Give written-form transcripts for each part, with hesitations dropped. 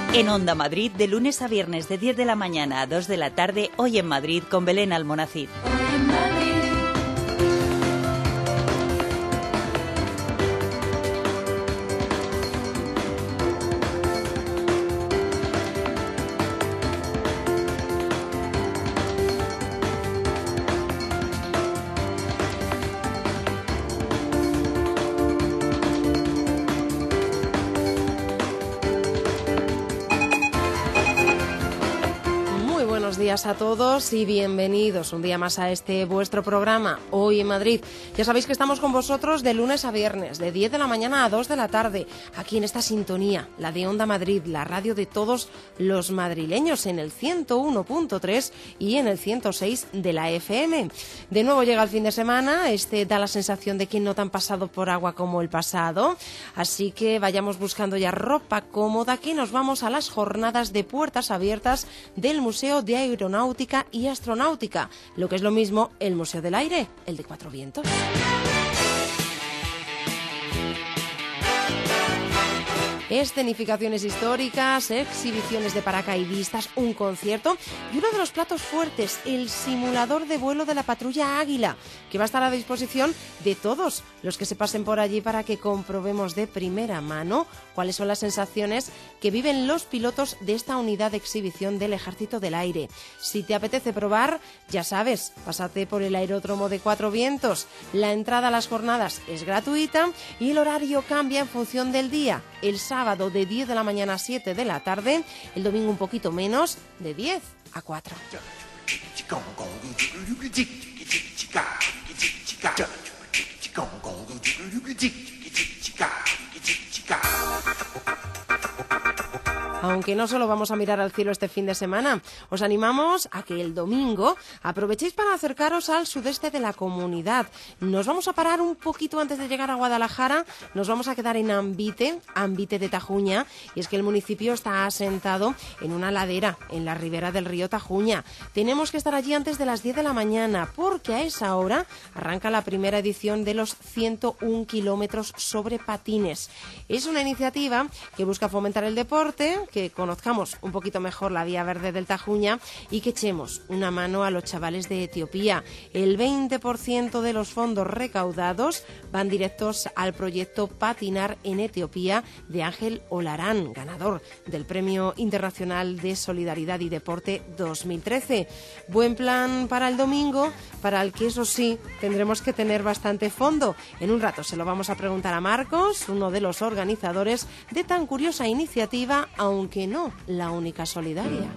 En Onda Madrid, de lunes a viernes de 10 de la mañana a 2 de la tarde, Hoy en Madrid con Belén Almonacid. Días a todos y bienvenidos un día más a este vuestro programa Hoy en Madrid. Ya sabéis que estamos con vosotros de lunes a viernes, de 10 de la mañana a 2 de la tarde, aquí en esta sintonía, la de Onda Madrid, la radio de todos los madrileños, en el 101.3 y en el 106 de la FM. De nuevo llega el fin de semana, da la sensación de que no tan pasado por agua como el pasado, así que vayamos buscando ya ropa cómoda, que nos vamos a las jornadas de puertas abiertas del Museo de Aeronáutica y Astronáutica, lo que es lo mismo el Museo del Aire, el de Cuatro Vientos. Escenificaciones históricas, exhibiciones de paracaidistas, un concierto y uno de los platos fuertes, el simulador de vuelo de la patrulla Águila, que va a estar a disposición de todos los que se pasen por allí para que comprobemos de primera mano cuáles son las sensaciones que viven los pilotos de esta unidad de exhibición del Ejército del Aire. Si te apetece probar, ya sabes, pásate por el aeródromo de Cuatro Vientos. La entrada a las jornadas es gratuita y el horario cambia en función del día. El sábado de 10 de la mañana a 7 de la tarde, el domingo un poquito menos, de 10 a 4. Aunque no solo vamos a mirar al cielo este fin de semana, os animamos a que el domingo aprovechéis para acercaros al sudeste de la comunidad. Nos vamos a parar un poquito antes de llegar a Guadalajara, nos vamos a quedar en Ambite de Tajuña, y es que el municipio está asentado en una ladera, en la ribera del río Tajuña. Tenemos que estar allí antes de las 10 de la mañana, porque a esa hora arranca la primera edición de los 101 kilómetros sobre patines. Es una iniciativa que busca fomentar el deporte, que conozcamos un poquito mejor la Vía Verde del Tajuña y que echemos una mano a los chavales de Etiopía. El 20% de los fondos recaudados van directos al proyecto Patinar en Etiopía de Ángel Olarán, ganador del Premio Internacional de Solidaridad y Deporte 2013. Buen plan para el domingo, para el que eso sí tendremos que tener bastante fondo. En un rato se lo vamos a preguntar a Marcos, uno de los organizadores de tan curiosa iniciativa, aunque no la única solidaria.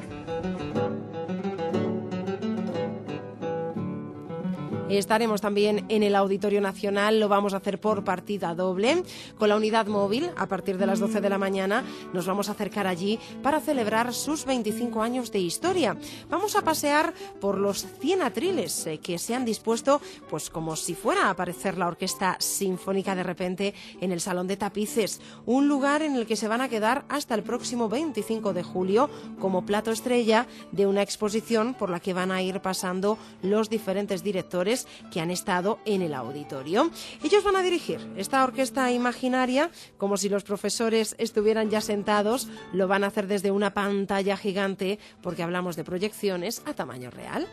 Estaremos también en el Auditorio Nacional, lo vamos a hacer por partida doble, con la unidad móvil. A partir de las 12 de la mañana nos vamos a acercar allí para celebrar sus 25 años de historia. Vamos a pasear por los 100 atriles que se han dispuesto, pues como si fuera a aparecer la Orquesta Sinfónica de repente en el Salón de Tapices, un lugar en el que se van a quedar hasta el próximo 25 de julio como plato estrella de una exposición por la que van a ir pasando los diferentes directores que han estado en el auditorio. Ellos van a dirigir esta orquesta imaginaria como si los profesores estuvieran ya sentados. Lo van a hacer desde una pantalla gigante, porque hablamos de proyecciones a tamaño real.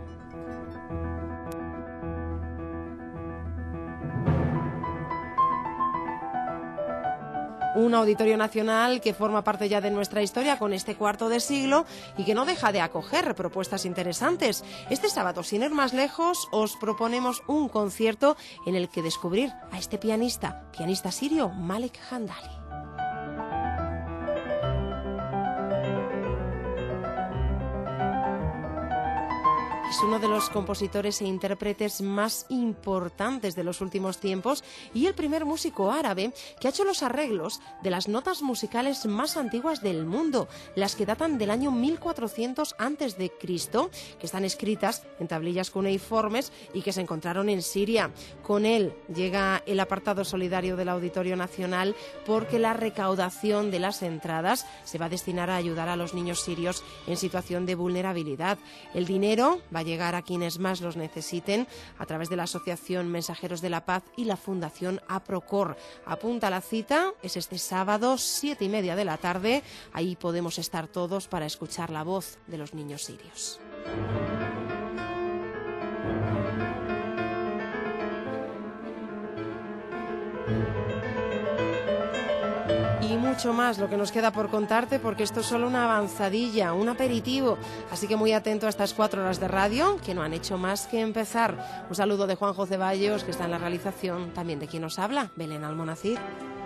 Un Auditorio Nacional que forma parte ya de nuestra historia con este cuarto de siglo y que no deja de acoger propuestas interesantes. Este sábado, sin ir más lejos, os proponemos un concierto en el que descubrir a este pianista sirio, Malek Handali. Es uno de los compositores e intérpretes más importantes de los últimos tiempos y el primer músico árabe que ha hecho los arreglos de las notas musicales más antiguas del mundo, las que datan del año 1400 a.C., que están escritas en tablillas cuneiformes y que se encontraron en Siria. Con él llega el apartado solidario del Auditorio Nacional, porque la recaudación de las entradas se va a destinar a ayudar a los niños sirios en situación de vulnerabilidad. El dinero va va a llegar a quienes más los necesiten a través de la Asociación Mensajeros de la Paz y la Fundación APROCOR. Apunta la cita, es este sábado, 7:30 de la tarde. Ahí podemos estar todos para escuchar la voz de los niños sirios. Y mucho más lo que nos queda por contarte, porque esto es solo una avanzadilla, un aperitivo. Así que muy atento a estas 4 horas de radio que no han hecho más que empezar. Un saludo de Juanjo Ceballos, que está en la realización, también de quien nos habla, Belén Almonacid.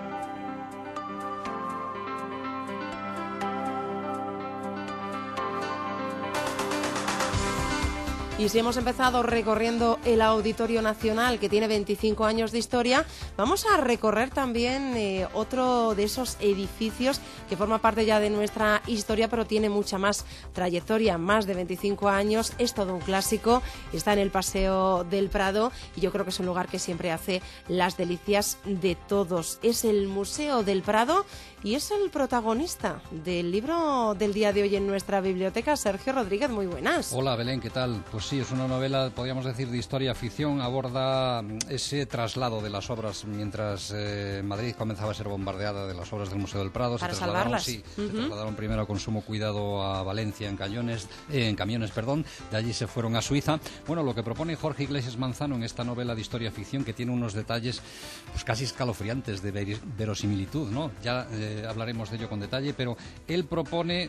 Y si hemos empezado recorriendo el Auditorio Nacional, que tiene 25 años de historia, vamos a recorrer también otro de esos edificios que forma parte ya de nuestra historia, pero tiene mucha más trayectoria, más de 25 años, es todo un clásico, está en el Paseo del Prado y yo creo que es un lugar que siempre hace las delicias de todos. Es el Museo del Prado y es el protagonista del libro del día de hoy en nuestra biblioteca. Sergio Rodríguez, muy buenas. Hola Belén, ¿qué tal? Pues sí, es una novela, podríamos decir, de historia-ficción. Aborda ese traslado de las obras mientras Madrid comenzaba a ser bombardeada de las obras del Museo del Prado. Para salvarlas. Sí, se trasladaron primero con sumo cuidado a Valencia en camiones, de allí se fueron a Suiza. Bueno, lo que propone Jorge Iglesias Manzano en esta novela de historia-ficción, que tiene unos detalles pues casi escalofriantes de verosimilitud, ¿no? Ya hablaremos de ello con detalle, pero él propone,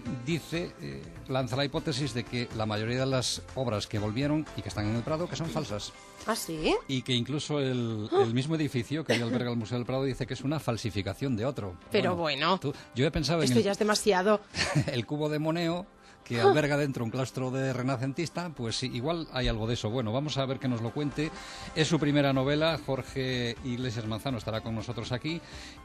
lanza la hipótesis de que la mayoría de las obras que volvieron y que están en el Prado, que son falsas. ¿Ah, sí? Y que incluso el mismo edificio que hoy alberga el Museo del Prado dice que es una falsificación de otro. Pero bueno, yo he pensado esto ya es demasiado. El cubo de Moneo, que alberga dentro un claustro de renacentista, pues sí, igual hay algo de eso. Bueno, vamos a ver que nos lo cuente. Es su primera novela, Jorge Iglesias Manzano estará con nosotros aquí.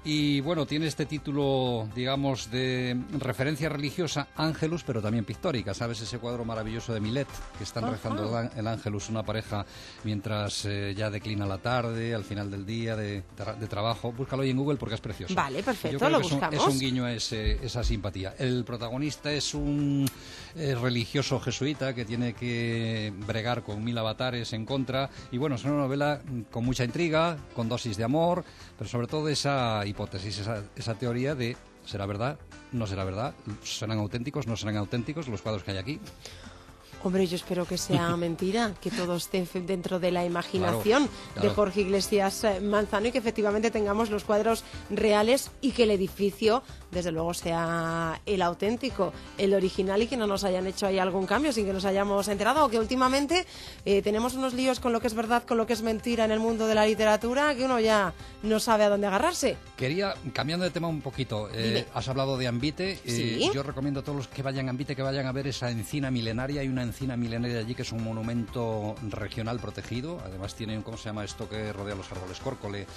Y bueno, tiene este título, digamos, de referencia religiosa, Ángelus, pero también pictórica. ¿Sabes ese cuadro maravilloso de Millet, que están rezando el Ángelus, una pareja, mientras ya declina la tarde, al final del día de trabajo? Búscalo ahí en Google porque es precioso. Vale, perfecto, yo creo lo que buscamos. Es un guiño a esa simpatía. El protagonista es un religioso jesuita que tiene que bregar con 1000 avatares en contra, y bueno, es una novela con mucha intriga, con dosis de amor, pero sobre todo esa hipótesis, esa teoría de ¿será verdad? ¿No será verdad? ¿Serán auténticos? ¿No serán auténticos los cuadros que hay aquí? Hombre, yo espero que sea mentira, que todo esté dentro de la imaginación de Jorge Iglesias Manzano y que efectivamente tengamos los cuadros reales y que el edificio, desde luego, sea el auténtico, el original, y que no nos hayan hecho ahí algún cambio sin que nos hayamos enterado, o que últimamente tenemos unos líos con lo que es verdad, con lo que es mentira en el mundo de la literatura, que uno ya no sabe a dónde agarrarse. Quería, cambiando de tema un poquito, has hablado de Ambite. ¿Sí? Yo recomiendo a todos los que vayan a Ambite que vayan a ver esa encina milenaria. Hay una encina milenaria allí que es un monumento regional protegido. Además tiene, ¿cómo se llama esto que rodea los árboles? Córcole,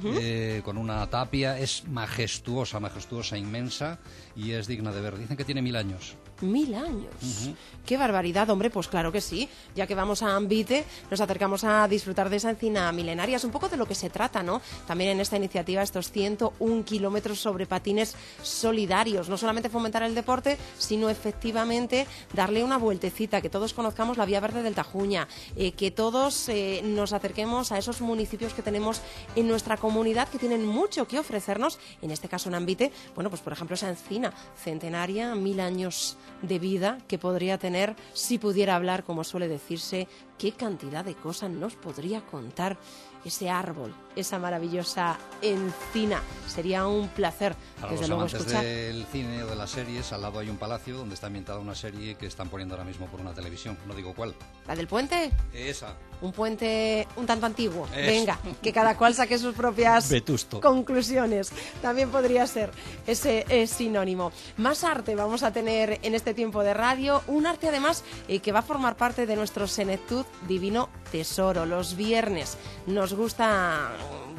con una tapia. Es majestuosa, inmensa, y es digna de ver. Dicen que tiene 1000 años. 1000 años. ¡Qué barbaridad! Hombre, pues claro que sí. Ya que vamos a Ambite, nos acercamos a disfrutar de esa encina milenaria. Es un poco de lo que se trata, ¿no? También en esta iniciativa, estos 101 kilómetros sobre patines solidarios. No solamente fomentar el deporte, sino efectivamente darle una vueltecita, que todos conozcamos la Vía Verde del Tajuña, que todos nos acerquemos a esos municipios que tenemos en nuestra comunidad que tienen mucho que ofrecernos. En este caso en Ambite, bueno, pues por ejemplo esa encina centenaria, 1000 años de vida que podría tener si pudiera hablar, como suele decirse. Qué cantidad de cosas nos podría contar ese árbol, esa maravillosa encina. Sería un placer, para desde los luego, amantes escuchar. del cine o de las series, al lado hay un palacio donde está ambientada una serie que están poniendo ahora mismo por una televisión, no digo cuál. ¿La del puente? Esa. Un puente un tanto antiguo. Venga, que cada cual saque sus propias conclusiones. También podría ser ese sinónimo. Más arte vamos a tener en este tiempo de radio. Un arte además que va a formar parte de nuestro Senectud Divino Tesoro. Los viernes nos gusta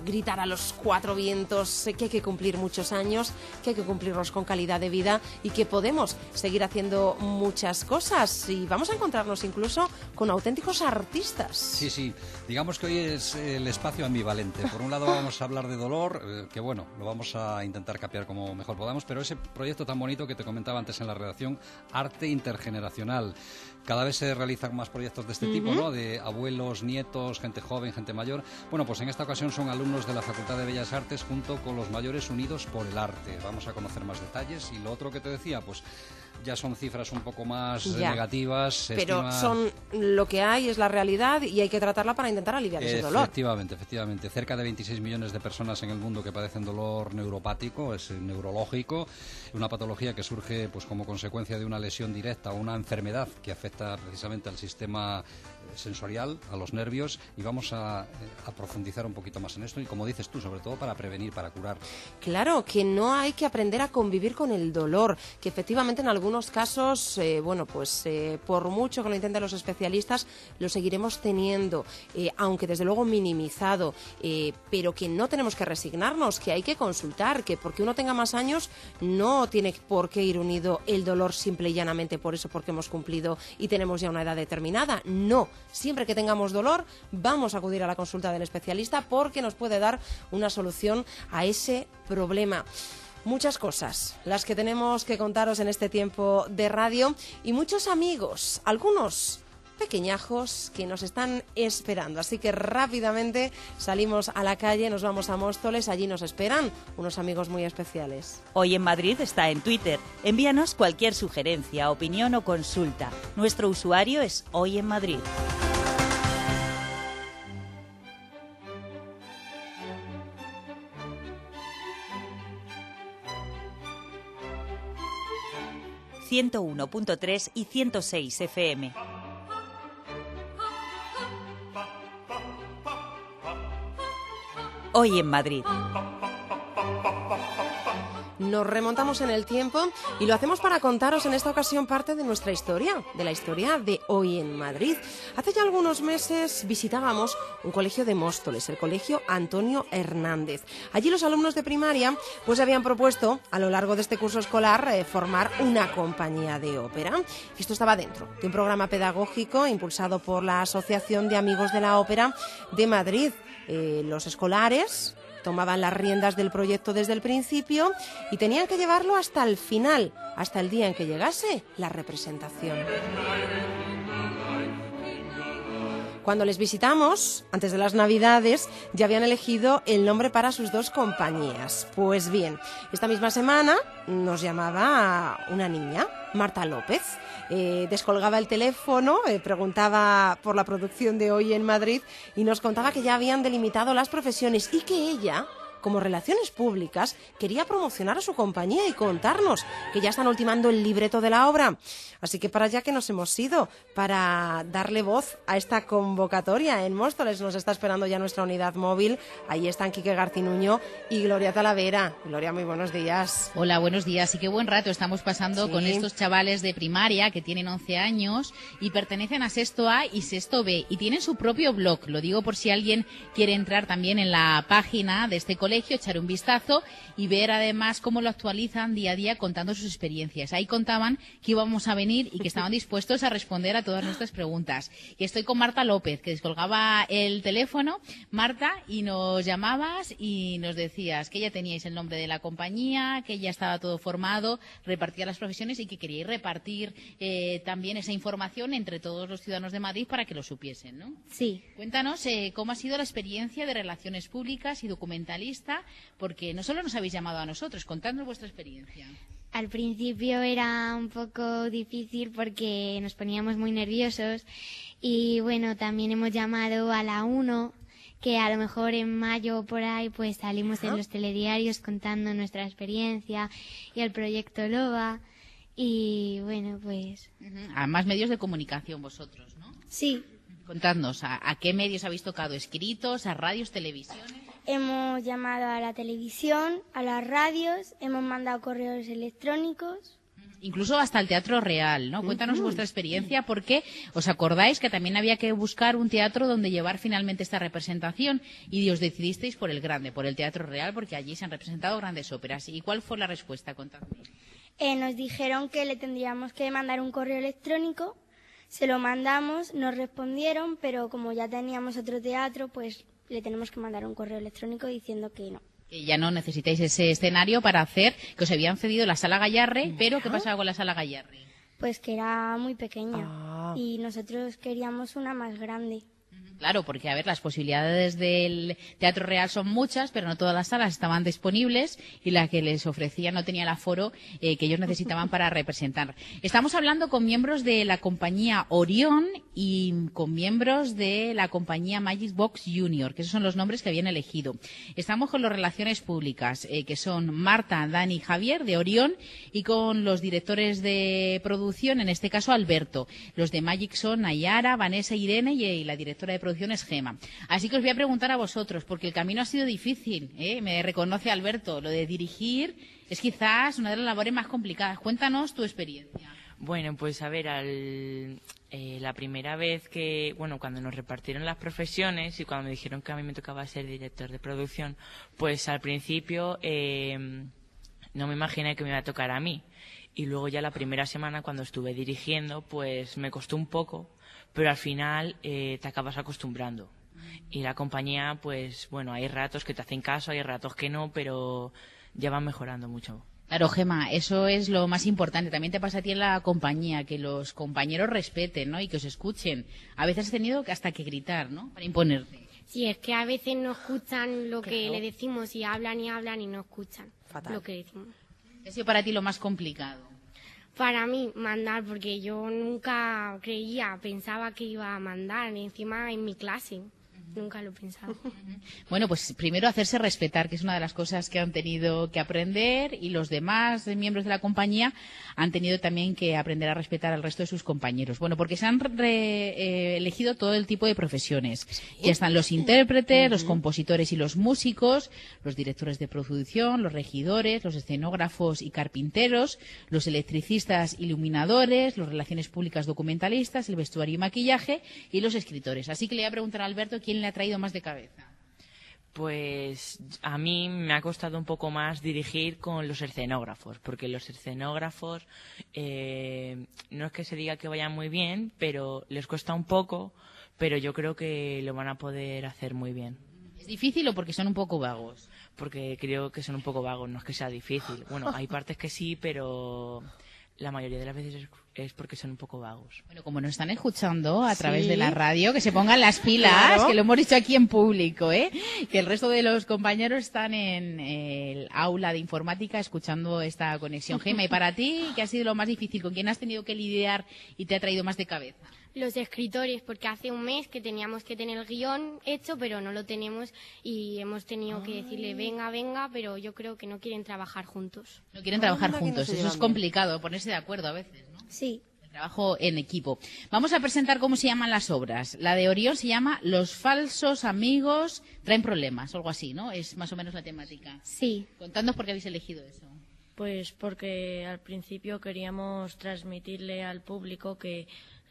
gritar a los cuatro vientos que hay que cumplir muchos años, que hay que cumplirlos con calidad de vida y que podemos seguir haciendo muchas cosas. Y vamos a encontrarnos incluso con auténticos artistas. Sí, sí. Digamos que hoy es el espacio ambivalente. Por un lado vamos a hablar de dolor, que bueno, lo vamos a intentar capear como mejor podamos, pero ese proyecto tan bonito que te comentaba antes en la redacción, arte intergeneracional. Cada vez se realizan más proyectos de este tipo, ¿no? De abuelos, nietos, gente joven, gente mayor. Bueno, pues en esta ocasión son alumnos de la Facultad de Bellas Artes junto con los mayores unidos por el arte. Vamos a conocer más detalles. Y lo otro que te decía, pues ya son cifras un poco más negativas. Pero son lo que hay, es la realidad y hay que tratarla para intentar aliviar ese dolor. Efectivamente. Cerca de 26 millones de personas en el mundo que padecen dolor neuropático, es neurológico, una patología que surge pues como consecuencia de una lesión directa o una enfermedad que afecta precisamente al sistema sensorial, a los nervios, y vamos a profundizar un poquito más en esto y, como dices tú, sobre todo para prevenir, para curar. Claro, que no hay que aprender a convivir con el dolor, que efectivamente en algunos casos, por mucho que lo intenten los especialistas, lo seguiremos teniendo, aunque desde luego minimizado, pero que no tenemos que resignarnos, que hay que consultar, que porque uno tenga más años no tiene por qué ir unido el dolor simple y llanamente por eso, porque hemos cumplido y tenemos ya una edad determinada. No. Siempre que tengamos dolor, vamos a acudir a la consulta del especialista porque nos puede dar una solución a ese problema. Muchas cosas las que tenemos que contaros en este tiempo de radio y muchos amigos, algunos pequeñajos que nos están esperando. Así que rápidamente salimos a la calle, nos vamos a Móstoles, allí nos esperan unos amigos muy especiales. Hoy en Madrid está en Twitter. Envíanos cualquier sugerencia, opinión o consulta. Nuestro usuario es Hoy en Madrid. ...101.3 y 106 FM. Hoy en Madrid. Nos remontamos en el tiempo y lo hacemos para contaros en esta ocasión parte de nuestra historia, de la historia de Hoy en Madrid. Hace ya algunos meses visitábamos un colegio de Móstoles, el colegio Antonio Hernández. Allí los alumnos de primaria pues habían propuesto a lo largo de este curso escolar formar una compañía de ópera. Esto estaba dentro de un programa pedagógico impulsado por la Asociación de Amigos de la Ópera de Madrid. Los escolares tomaban las riendas del proyecto desde el principio y tenían que llevarlo hasta el final, hasta el día en que llegase la representación. Cuando les visitamos, antes de las Navidades, ya habían elegido el nombre para sus dos compañías. Pues bien, esta misma semana nos llamaba una niña, Marta López. Descolgaba el teléfono, preguntaba por la producción de Hoy en Madrid y nos contaba que ya habían delimitado las profesiones y que ella, como relaciones públicas, quería promocionar a su compañía y contarnos que ya están ultimando el libreto de la obra. Así que para allá que nos hemos ido, para darle voz a esta convocatoria. En Móstoles nos está esperando ya nuestra unidad móvil. Ahí están Quique Garcinuño y Gloria Talavera. Gloria, muy buenos días. Hola, buenos días. Y qué buen rato estamos pasando con estos chavales de primaria que tienen 11 años y pertenecen a Sexto A y Sexto B. Y tienen su propio blog. Lo digo por si alguien quiere entrar también en la página de este colegio, echar un vistazo y ver además cómo lo actualizan día a día contando sus experiencias. Ahí contaban que íbamos a venir y que estaban dispuestos a responder a todas nuestras preguntas. Y estoy con Marta López, que descolgaba el teléfono. Marta, y nos llamabas y nos decías que ya teníais el nombre de la compañía, que ya estaba todo formado, repartía las profesiones y que queríais repartir también esa información entre todos los ciudadanos de Madrid para que lo supiesen, ¿no? Sí. Cuéntanos cómo ha sido la experiencia de relaciones públicas y documentalista, porque no solo nos habéis llamado a nosotros, contadnos vuestra experiencia. Al principio era un poco difícil porque nos poníamos muy nerviosos y bueno, también hemos llamado a la 1, que a lo mejor en mayo o por ahí pues salimos en los telediarios contando nuestra experiencia y el proyecto LOA y bueno pues... A más medios de comunicación vosotros, ¿no? Sí. Contadnos, ¿a qué medios habéis tocado? ¿Escritos, a radios, televisiones? Hemos llamado a la televisión, a las radios, hemos mandado correos electrónicos. Incluso hasta el Teatro Real, ¿no? Cuéntanos vuestra experiencia, porque os acordáis que también había que buscar un teatro donde llevar finalmente esta representación y os decidisteis por el grande, por el Teatro Real, porque allí se han representado grandes óperas. ¿Y cuál fue la respuesta? Contadme. Nos dijeron que le tendríamos que mandar un correo electrónico, se lo mandamos, nos respondieron, pero como ya teníamos otro teatro, pues le tenemos que mandar un correo electrónico diciendo que no. Que ya no necesitáis ese escenario para hacer, que os habían cedido la Sala Gayarre, pero ¿qué pasaba con la Sala Gayarre? Pues que era muy pequeña y nosotros queríamos una más grande. Claro, porque, a ver, las posibilidades del Teatro Real son muchas, pero no todas las salas estaban disponibles y la que les ofrecía no tenía el aforo que ellos necesitaban para representar. Estamos hablando con miembros de la compañía Orión y con miembros de la compañía Magic Box Junior, que esos son los nombres que habían elegido. Estamos con las relaciones públicas, que son Marta, Dani y Javier, de Orión, y con los directores de producción, en este caso Alberto. Los de Magic son Nayara, Vanessa, Irene y la directora de producción es Gema. Así que os voy a preguntar a vosotros, porque el camino ha sido difícil, me reconoce Alberto. Lo de dirigir es quizás una de las labores más complicadas. Cuéntanos tu experiencia. Bueno, pues a ver, la primera vez que, bueno, cuando nos repartieron las profesiones y cuando me dijeron que a mí me tocaba ser director de producción, pues al principio no me imaginé que me iba a tocar a mí. Y luego ya la primera semana cuando estuve dirigiendo, pues me costó un poco, pero al final te acabas acostumbrando. Y la compañía, pues bueno, hay ratos que te hacen caso, hay ratos que no, pero ya van mejorando mucho. Claro, Gema, eso es lo más importante. También te pasa a ti en la compañía, que los compañeros respeten, ¿no? Y que os escuchen. A veces has tenido hasta que gritar, ¿no? Para imponerte. Sí, es que a veces no escuchan lo que le decimos y hablan y no escuchan lo que decimos. ¿Qué ha sido para ti lo más complicado? Para mí, mandar, porque yo nunca pensaba que iba a mandar, encima en mi clase. Nunca lo pensaba. Bueno, pues primero hacerse respetar, que es una de las cosas que han tenido que aprender, y los demás miembros de la compañía han tenido también que aprender a respetar al resto de sus compañeros. Bueno, porque se han elegido todo el tipo de profesiones. Ya están los intérpretes, los compositores y los músicos, los directores de producción, los regidores, los escenógrafos y carpinteros, los electricistas, iluminadores, los relaciones públicas documentalistas, el vestuario y maquillaje y los escritores. Así que le voy a preguntar a Alberto quién le ha traído más de cabeza. Pues a mí me ha costado un poco más dirigir con los escenógrafos, porque los escenógrafos no es que se diga que vayan muy bien, pero les cuesta un poco, pero yo creo que lo van a poder hacer muy bien. ¿Es difícil o porque son un poco vagos? Porque creo que son un poco vagos, no es que sea difícil. Bueno, hay partes que sí, pero la mayoría de las veces es porque son un poco vagos. Bueno, como nos están escuchando a través de la radio, que se pongan las pilas, que lo hemos dicho aquí en público, que el resto de los compañeros están en el aula de informática escuchando esta conexión. Gema, ¿y para ti qué ha sido lo más difícil? ¿Con quién has tenido que lidiar y te ha traído más de cabeza? Los escritores, porque hace un mes que teníamos que tener el guión hecho, pero no lo tenemos y hemos tenido que decirle venga, pero yo creo que no quieren trabajar juntos. No quieren trabajar juntos, eso es complicado, ponerse de acuerdo a veces, ¿no? Sí. El trabajo en equipo. Vamos a presentar cómo se llaman las obras. La de Orión se llama Los falsos amigos traen problemas, o algo así, ¿no? Es más o menos la temática. Sí. Contadnos por qué habéis elegido eso. Pues porque al principio queríamos transmitirle al público que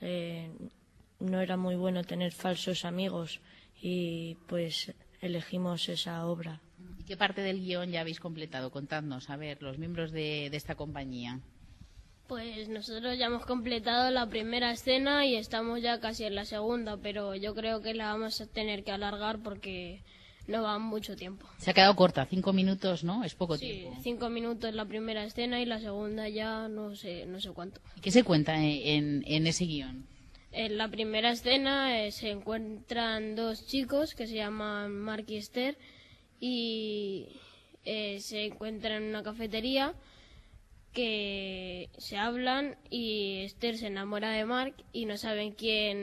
no era muy bueno tener falsos amigos y pues elegimos esa obra. ¿Y qué parte del guión ya habéis completado? Contadnos, a ver, los miembros de esta compañía. Pues nosotros ya hemos completado la primera escena y estamos ya casi en la segunda, pero yo creo que la vamos a tener que alargar porque no va mucho tiempo. Se ha quedado corta, 5 minutos, ¿no? Es poco tiempo. Sí, 5 minutos la primera escena y la segunda ya no sé cuánto. ¿Y qué se cuenta en ese guión? En la primera escena se encuentran dos chicos que se llaman Mark y Esther y se encuentran en una cafetería que se hablan y Esther se enamora de Mark y no saben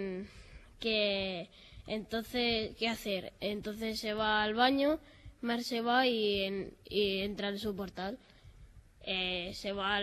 entonces qué hacer. Entonces se va al baño, Mark se va y entra en su portal. Se va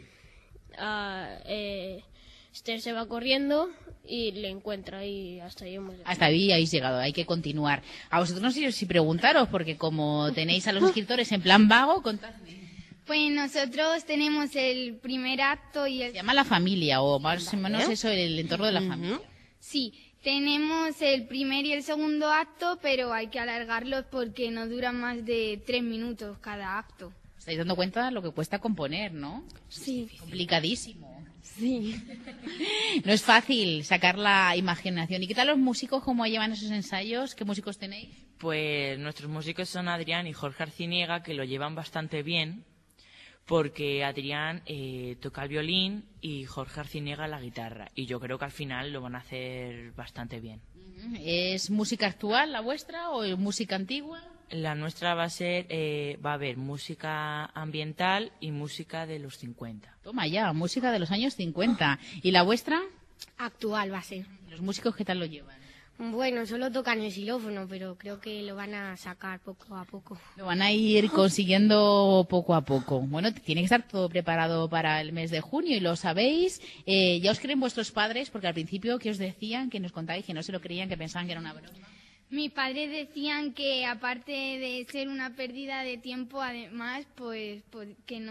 Esther se va corriendo y le encuentra y hasta ahí hemos llegado. Hasta ahí habéis llegado, hay que continuar. A vosotros no sé si preguntaros, porque como tenéis a los escritores en plan vago, contadme. Pues nosotros tenemos el primer acto y el... Se llama La Familia, o más o menos eso, el entorno de la familia. Sí, tenemos el primer y el segundo acto, pero hay que alargarlos porque no duran más de 3 minutos cada acto. ¿Os estáis dando cuenta de lo que cuesta componer, no? Sí. Complicadísimo. Sí. No es fácil sacar la imaginación. ¿Y qué tal los músicos? ¿Cómo llevan esos ensayos? ¿Qué músicos tenéis? Pues nuestros músicos son Adrián y Jorge Arciniega, que lo llevan bastante bien, porque Adrián toca el violín y Jorge Arciniega la guitarra. Y yo creo que al final lo van a hacer bastante bien. ¿Es música actual la vuestra o música antigua? La nuestra va a haber música ambiental y música de los 50. Toma ya, música de los años 50. ¿Y la vuestra? Actual va a ser. ¿Los músicos qué tal lo llevan? Bueno, solo tocan el xilófono, pero creo que lo van a sacar poco a poco. Lo van a ir consiguiendo poco a poco. Bueno, tiene que estar todo preparado para el mes de junio y lo sabéis. ¿Ya os creen vuestros padres? Porque al principio, ¿qué os decían? Que nos contáis que no se lo creían, que pensaban que era una broma. Mis padres decían que aparte de ser una pérdida de tiempo, además, pues que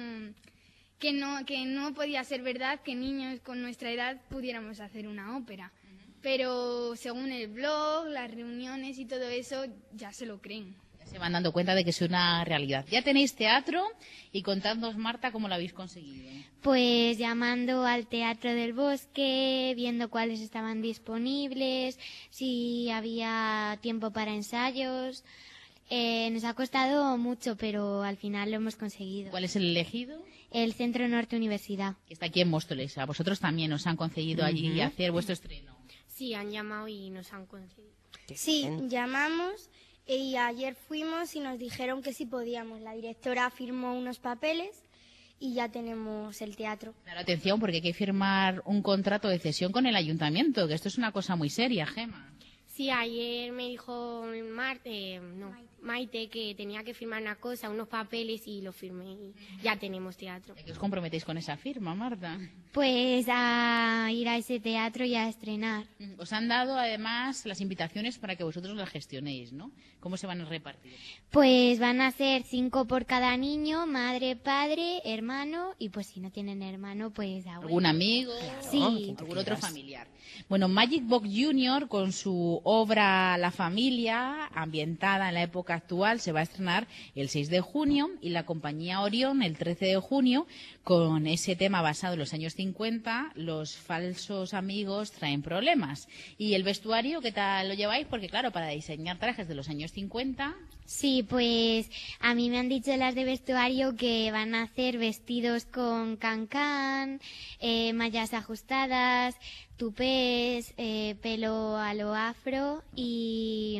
no podía ser verdad que niños con nuestra edad pudiéramos hacer una ópera. Pero según el blog, las reuniones y todo eso, ya se lo creen. Ya se van dando cuenta de que es una realidad. Ya tenéis teatro y contadnos, Marta, cómo lo habéis conseguido. Pues llamando al Teatro del Bosque, viendo cuáles estaban disponibles, si había tiempo para ensayos. Nos ha costado mucho, pero al final lo hemos conseguido. ¿Cuál es el elegido? El Centro Norte Universidad. Que está aquí en Móstoles. A vosotros también os han conseguido allí hacer vuestro estreno. Sí, han llamado y nos han conseguido. Sí, llamamos y ayer fuimos y nos dijeron que sí podíamos. La directora firmó unos papeles y ya tenemos el teatro. Claro, atención, porque hay que firmar un contrato de cesión con el ayuntamiento, que esto es una cosa muy seria, Gema. Sí, ayer me dijo Maite que tenía que firmar una cosa, unos papeles, y lo firmé y ya tenemos teatro. ¿Qué os comprometéis con esa firma, Marta? Pues a ir a ese teatro y a estrenar. Os han dado además las invitaciones para que vosotros las gestionéis, ¿no? ¿Cómo se van a repartir? Pues van a ser 5 por cada niño, madre, padre, hermano, y pues si no tienen hermano, pues abuelo. ¿Algún amigo? Sí. ¿Algún otro familiar? Bueno, Magic Box Junior, con su obra La Familia, ambientada en la época actual, se va a estrenar el 6 de junio y la compañía Orión el 13 de junio con ese tema basado en los años 50, los falsos amigos traen problemas. ¿Y el vestuario qué tal lo lleváis? Porque claro, para diseñar trajes de los años 50... Sí, pues a mí me han dicho las de vestuario que van a hacer vestidos con cancán, mallas ajustadas, tupés, pelo a lo afro y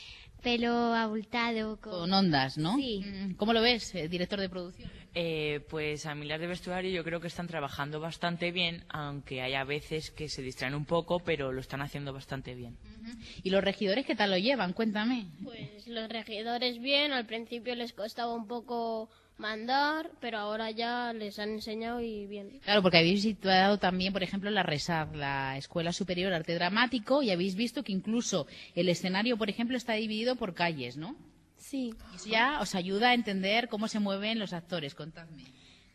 pelo abultado. Con ondas, ¿no? Sí. ¿Cómo lo ves, director de producción? Pues a mí las de vestuario yo creo que están trabajando bastante bien, aunque hay a veces que se distraen un poco, pero lo están haciendo bastante bien. ¿Y los regidores qué tal lo llevan? Cuéntame. Pues los regidores bien, al principio les costaba un poco mandar, pero ahora ya les han enseñado y bien. Claro, porque habéis situado también, por ejemplo, la RESAD, la Escuela Superior de Arte Dramático, y habéis visto que incluso el escenario, por ejemplo, está dividido por calles, ¿no? Sí. Eso ya os ayuda a entender cómo se mueven los actores, contadme.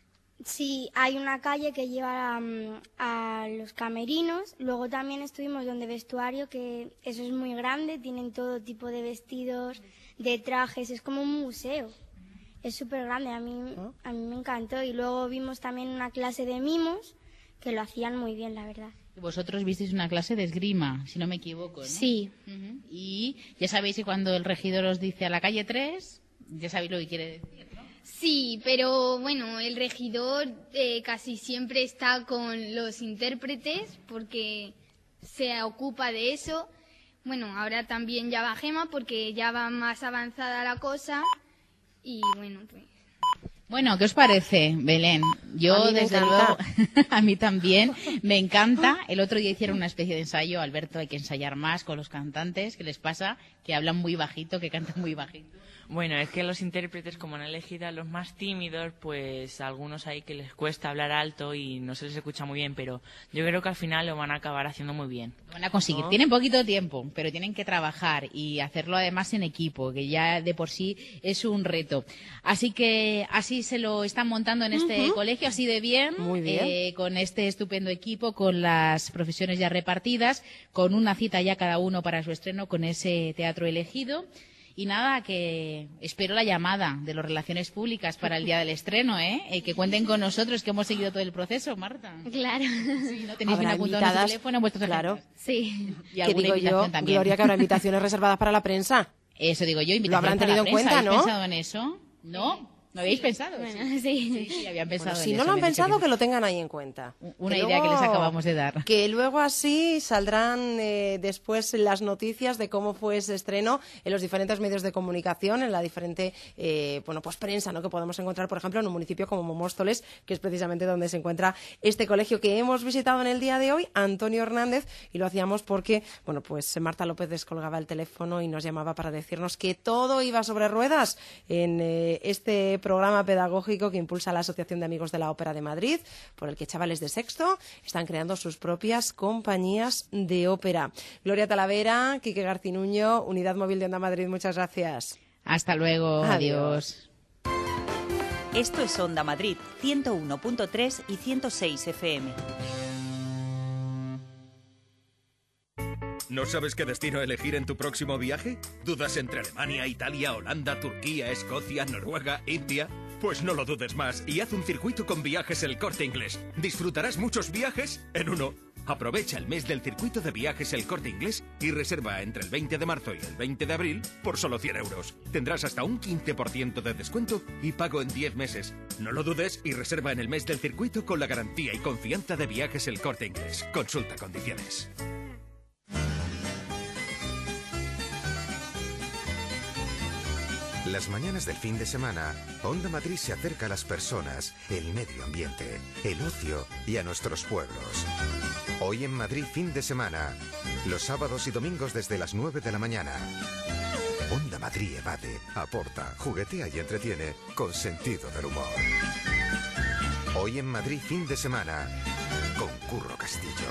Sí, hay una calle que lleva a los camerinos. Luego también estuvimos donde vestuario, que eso es muy grande, tienen todo tipo de vestidos, de trajes, es como un museo. Es súper grande, a mí me encantó. Y luego vimos también una clase de mimos, que lo hacían muy bien, la verdad. Vosotros visteis una clase de esgrima, si no me equivoco, ¿no? Sí. Y ya sabéis que cuando el regidor os dice a la calle 3, ya sabéis lo que quiere decir, ¿no? Sí, pero bueno, el regidor casi siempre está con los intérpretes porque se ocupa de eso. Bueno, ahora también ya va Gema porque ya va más avanzada la cosa y bueno, pues... Bueno, ¿qué os parece, Belén? Yo, desde luego, a mí también me encanta. El otro día hicieron una especie de ensayo. Alberto, hay que ensayar más con los cantantes. ¿Qué les pasa? Que hablan muy bajito, que cantan muy bajito. Bueno, es que los intérpretes, como han elegido a los más tímidos, pues a algunos hay que les cuesta hablar alto y no se les escucha muy bien, pero yo creo que al final lo van a acabar haciendo muy bien. Lo van a conseguir. Tienen poquito tiempo, pero tienen que trabajar y hacerlo además en equipo, que ya de por sí es un reto. Así que así se lo están montando en este colegio, así de bien. Muy bien. Con este estupendo equipo, con las profesiones ya repartidas, con una cita ya cada uno para su estreno, con ese teatro elegido. Y nada, que espero la llamada de las relaciones públicas para el día del estreno, que cuenten con nosotros, que hemos seguido todo el proceso, Marta. Claro. Sí, no tenéis bien apuntado en su teléfono en vuestros Claro. Sí. Y alguna digo invitación yo, también. Gloria, que habrá invitaciones reservadas para la prensa. Eso digo yo, invitación Lo habrán para tenido la en prensa. cuenta, ¿Habéis ¿no? pensado en eso? ¿No? ¿No habéis pensado? Bueno, sí. Sí, habían pensado Bueno, en si eso. no lo han habían dicho pensado, que lo tengan ahí en cuenta. Una idea que les acabamos de dar. Que luego así saldrán después las noticias de cómo fue ese estreno en los diferentes medios de comunicación, en la diferente pues prensa, ¿no?, que podemos encontrar, por ejemplo, en un municipio como Móstoles, que es precisamente donde se encuentra este colegio que hemos visitado en el día de hoy, Antonio Hernández, y lo hacíamos porque, bueno, pues Marta López descolgaba el teléfono y nos llamaba para decirnos que todo iba sobre ruedas en este programa pedagógico que impulsa la Asociación de Amigos de la Ópera de Madrid, por el que chavales de sexto están creando sus propias compañías de ópera. Gloria Talavera, Quique Garcinuño, Unidad Móvil de Onda Madrid, muchas gracias. Hasta luego, adiós. Esto es Onda Madrid, 101.3 y 106 FM. ¿No sabes qué destino elegir en tu próximo viaje? ¿Dudas entre Alemania, Italia, Holanda, Turquía, Escocia, Noruega, India? Pues no lo dudes más y haz un circuito con Viajes El Corte Inglés. Disfrutarás muchos viajes en uno. Aprovecha el mes del circuito de Viajes El Corte Inglés y reserva entre el 20 de marzo y el 20 de abril por solo 100 euros. Tendrás hasta un 15% de descuento y pago en 10 meses. No lo dudes y reserva en el mes del circuito con la garantía y confianza de Viajes El Corte Inglés. Consulta condiciones. Las mañanas del fin de semana, Onda Madrid se acerca a las personas, el medio ambiente, el ocio y a nuestros pueblos. Hoy en Madrid fin de semana, los sábados y domingos desde las 9 de la mañana. Onda Madrid evade, aporta, juguetea y entretiene con sentido del humor. Hoy en Madrid fin de semana, con Curro Castillo.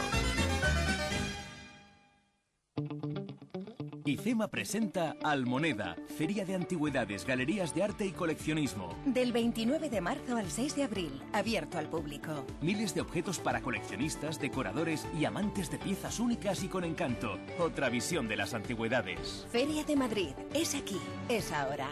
IFEMA presenta Almoneda, Feria de Antigüedades, Galerías de Arte y Coleccionismo. Del 29 de marzo al 6 de abril, abierto al público. Miles de objetos para coleccionistas, decoradores y amantes de piezas únicas y con encanto. Otra visión de las antigüedades. Feria de Madrid, es aquí, es ahora.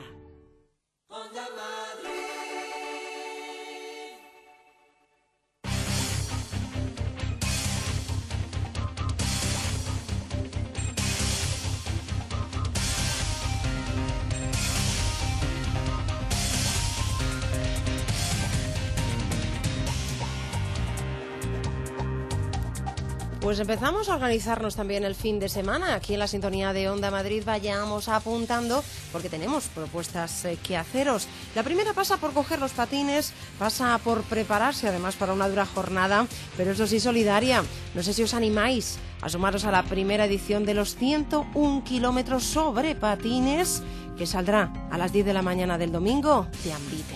Pues empezamos a organizarnos también el fin de semana. Aquí en la sintonía de Onda Madrid vayamos apuntando porque tenemos propuestas que haceros. La primera pasa por coger los patines, pasa por prepararse además para una dura jornada, pero eso sí solidaria. No sé si os animáis a sumaros a la primera edición de los 101 kilómetros sobre patines que saldrá a las 10 de la mañana del domingo de Ambite.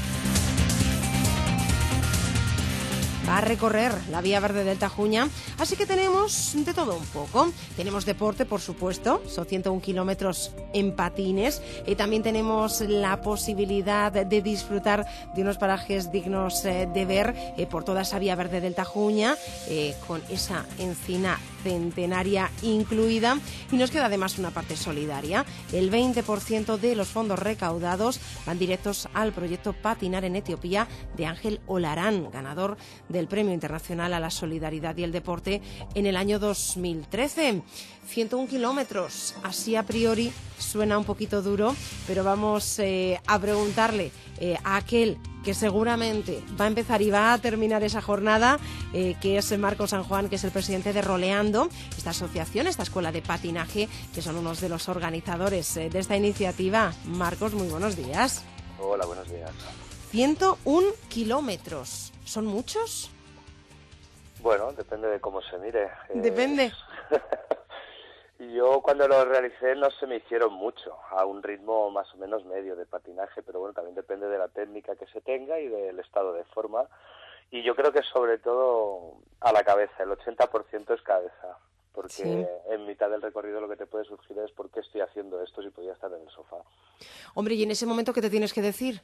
Va a recorrer la Vía Verde del Tajuña, así que tenemos de todo un poco. Tenemos deporte, por supuesto, son 101 kilómetros en patines, y también tenemos la posibilidad de disfrutar de unos parajes dignos de ver por toda esa Vía Verde del Tajuña, con esa encina centenaria incluida, y nos queda además una parte solidaria. El 20% de los fondos recaudados van directos al proyecto Patinar en Etiopía de Ángel Olarán, ganador del Premio Internacional a la Solidaridad y el Deporte en el año 2013. 101 kilómetros, así a priori suena un poquito duro, pero vamos a preguntarle a aquel que seguramente va a empezar y va a terminar esa jornada, que es Marcos San Juan, que es el presidente de Roleando, esta asociación, esta escuela de patinaje, que son unos de los organizadores de esta iniciativa. Marcos, muy buenos días. Hola, buenos días. 101 kilómetros, ¿son muchos? Bueno, depende de cómo se mire. Depende. Yo cuando lo realicé no se me hicieron mucho, a un ritmo más o menos medio de patinaje, pero bueno, también depende de la técnica que se tenga y del estado de forma. Y yo creo que sobre todo a la cabeza, el 80% es cabeza, porque Sí. en mitad del recorrido lo que te puede surgir es ¿por qué estoy haciendo esto si podía estar en el sofá? Hombre, ¿y en ese momento qué te tienes que decir?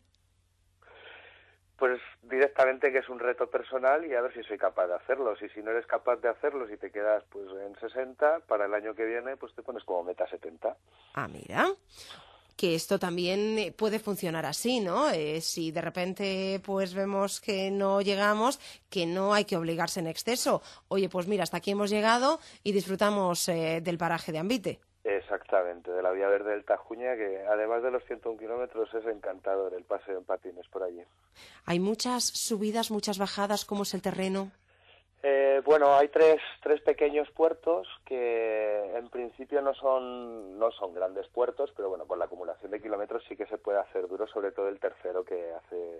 Pues directamente que es un reto personal y a ver si soy capaz de hacerlo. Si no eres capaz de hacerlo, si te quedas pues en 60, para el año que viene pues te pones como meta 70. Ah, mira, que esto también puede funcionar así, ¿no? Si de repente pues vemos que no llegamos, que no hay que obligarse en exceso. Oye, pues mira, hasta aquí hemos llegado y disfrutamos del paraje de Ambite. Exactamente, de la Vía Verde del Tajuña, que además de los 101 kilómetros es encantador el paseo en patines por allí. Hay muchas subidas, muchas bajadas, ¿cómo es el terreno? Bueno, hay tres pequeños puertos que en principio no son grandes puertos, pero bueno, con la acumulación de kilómetros sí que se puede hacer duro, sobre todo el tercero que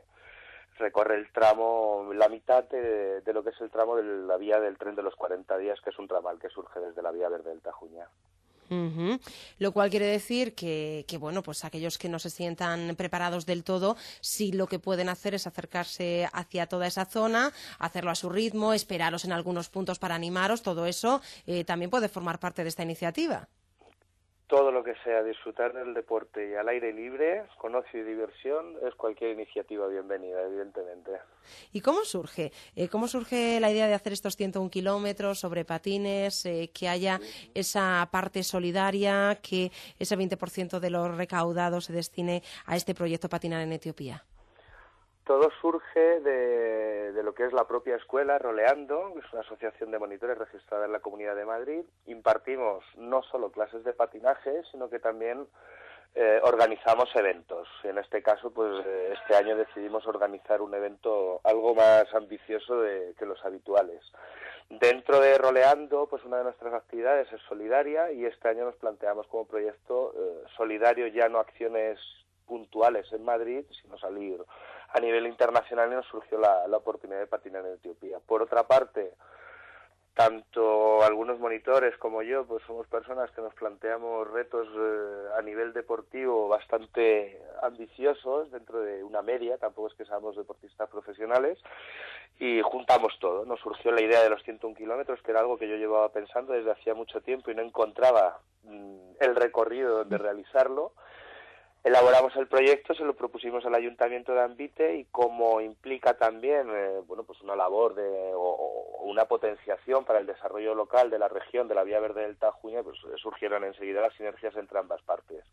recorre el tramo, la mitad de lo que es el tramo de la vía del tren de los 40 días, que es un ramal que surge desde la Vía Verde del Tajuña. Ujú. Lo cual quiere decir que, bueno, pues aquellos que no se sientan preparados del todo, sí lo que pueden hacer es acercarse hacia toda esa zona, hacerlo a su ritmo, esperaros en algunos puntos para animaros, todo eso también puede formar parte de esta iniciativa. Todo lo que sea disfrutar del deporte y al aire libre, con ocio y diversión, es cualquier iniciativa bienvenida, evidentemente. ¿Y cómo surge? ¿Cómo surge la idea de hacer estos 101 kilómetros sobre patines, que haya esa parte solidaria, que ese 20% de los recaudados se destine a este proyecto Patinar en Etiopía? Todo surge de lo que es la propia escuela, Roleando, que es una asociación de monitores registrada en la Comunidad de Madrid. Impartimos no solo clases de patinaje, sino que también organizamos eventos. Y en este caso, pues este año decidimos organizar un evento algo más ambicioso que los habituales. Dentro de Roleando, pues una de nuestras actividades es solidaria y este año nos planteamos como proyecto solidario ya no acciones puntuales en Madrid, sino salir a nivel internacional, y nos surgió la oportunidad de patinar en Etiopía. Por otra parte, tanto algunos monitores como yo, pues somos personas que nos planteamos retos a nivel deportivo bastante ambiciosos, dentro de una media, tampoco es que seamos deportistas profesionales, y juntamos todo. Nos surgió la idea de los 101 kilómetros, que era algo que yo llevaba pensando desde hacía mucho tiempo y no encontraba el recorrido donde realizarlo. Elaboramos el proyecto, se lo propusimos al Ayuntamiento de Ambite y como implica también bueno, pues una labor o una potenciación para el desarrollo local de la región de la Vía Verde del Tajuña, pues surgieron enseguida las sinergias entre ambas partes.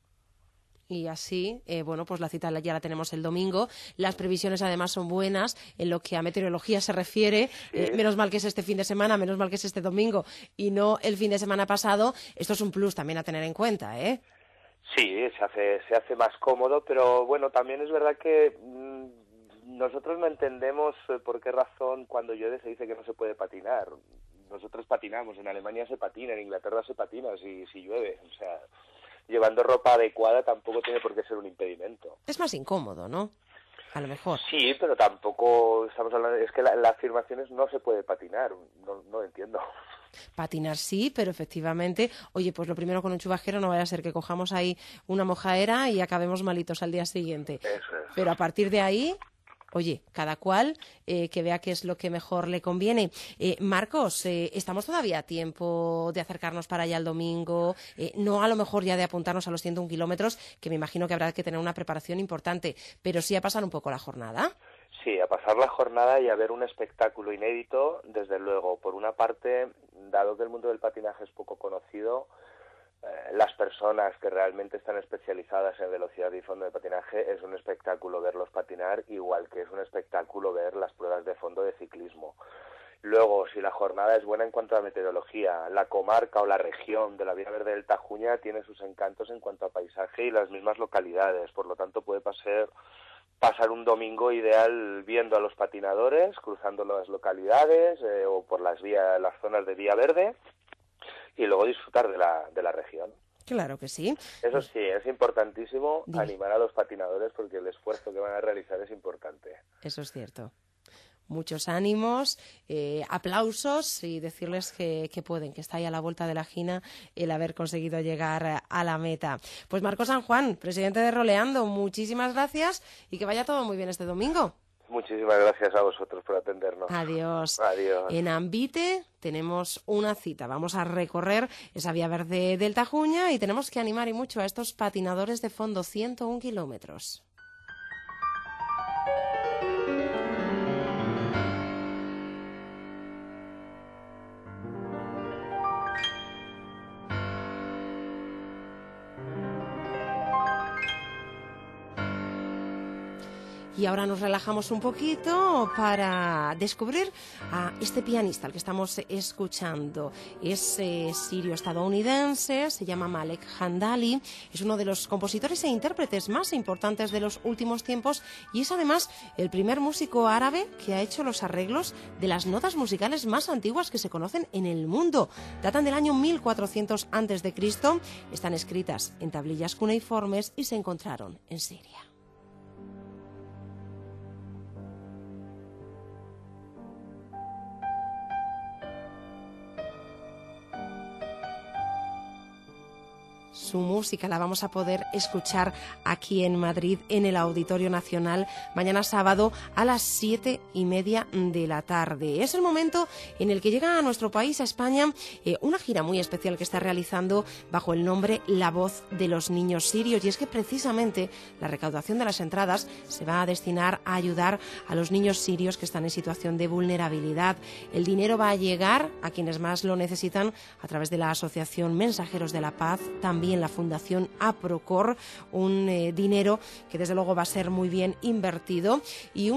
Y así, bueno, pues la cita ya la tenemos el domingo. Las previsiones además son buenas en lo que a meteorología se refiere. Sí. Menos mal que es este fin de semana, menos mal que es este domingo y no el fin de semana pasado. Esto es un plus también a tener en cuenta, ¿eh? Sí, se hace más cómodo, pero bueno, también es verdad que nosotros no entendemos por qué razón cuando llueve se dice que no se puede patinar. Nosotros patinamos, en Alemania se patina, en Inglaterra se patina si llueve. O sea, llevando ropa adecuada tampoco tiene por qué ser un impedimento. Es más incómodo, ¿no? A lo mejor. Sí, pero tampoco estamos hablando... Es que la afirmación es no se puede patinar, no entiendo. Patinar sí, pero efectivamente, oye, pues lo primero con un chubasquero no vaya a ser que cojamos ahí una mojaera y acabemos malitos al día siguiente. Eso es. Pero a partir de ahí, oye, cada cual que vea qué es lo que mejor le conviene. Marcos, estamos todavía a tiempo de acercarnos para allá el domingo, no a lo mejor ya de apuntarnos a los 101 kilómetros, que me imagino que habrá que tener una preparación importante, pero sí a pasar un poco la jornada. Sí, a pasar la jornada y a ver un espectáculo inédito, desde luego. Por una parte, dado que el mundo del patinaje es poco conocido, las personas que realmente están especializadas en velocidad y fondo de patinaje, es un espectáculo verlos patinar, igual que es un espectáculo ver las pruebas de fondo de ciclismo. Luego, si la jornada es buena en cuanto a meteorología, la comarca o la región de la Vía Verde del Tajuña tiene sus encantos en cuanto a paisaje y las mismas localidades, por lo tanto puede pasar un domingo ideal viendo a los patinadores, cruzando las localidades o por las zonas de Vía Verde, y luego disfrutar de la región. Claro que sí. Eso sí, es importantísimo animar a los patinadores porque el esfuerzo que van a realizar es importante. Eso es cierto. muchos ánimos, aplausos y decirles que pueden, que está ahí a la vuelta de la esquina el haber conseguido llegar a la meta. Pues Marcos San Juan, presidente de Roleando, muchísimas gracias y que vaya todo muy bien este domingo. Muchísimas gracias a vosotros por atendernos. Adiós. Adiós. En Ambite tenemos una cita. Vamos a recorrer esa vía verde del Tajuña y tenemos que animar y mucho a estos patinadores de fondo, 101 kilómetros. Y ahora nos relajamos un poquito para descubrir a este pianista al que estamos escuchando. Es sirio-estadounidense, se llama Malek Handali, es uno de los compositores e intérpretes más importantes de los últimos tiempos y es además el primer músico árabe que ha hecho los arreglos de las notas musicales más antiguas que se conocen en el mundo. Datan del año 1400 a.C., están escritas en tablillas cuneiformes y se encontraron en Siria. Su música la vamos a poder escuchar aquí en Madrid, en el Auditorio Nacional, mañana sábado a las 7:30 de la tarde. Es el momento en el que llega a nuestro país, a España, una gira muy especial que está realizando bajo el nombre La Voz de los Niños Sirios. Y es que precisamente la recaudación de las entradas se va a destinar a ayudar a los niños sirios que están en situación de vulnerabilidad. El dinero va a llegar a quienes más lo necesitan a través de la Asociación Mensajeros de la Paz, también la Fundación APROCOR, un dinero que desde luego va a ser muy bien invertido y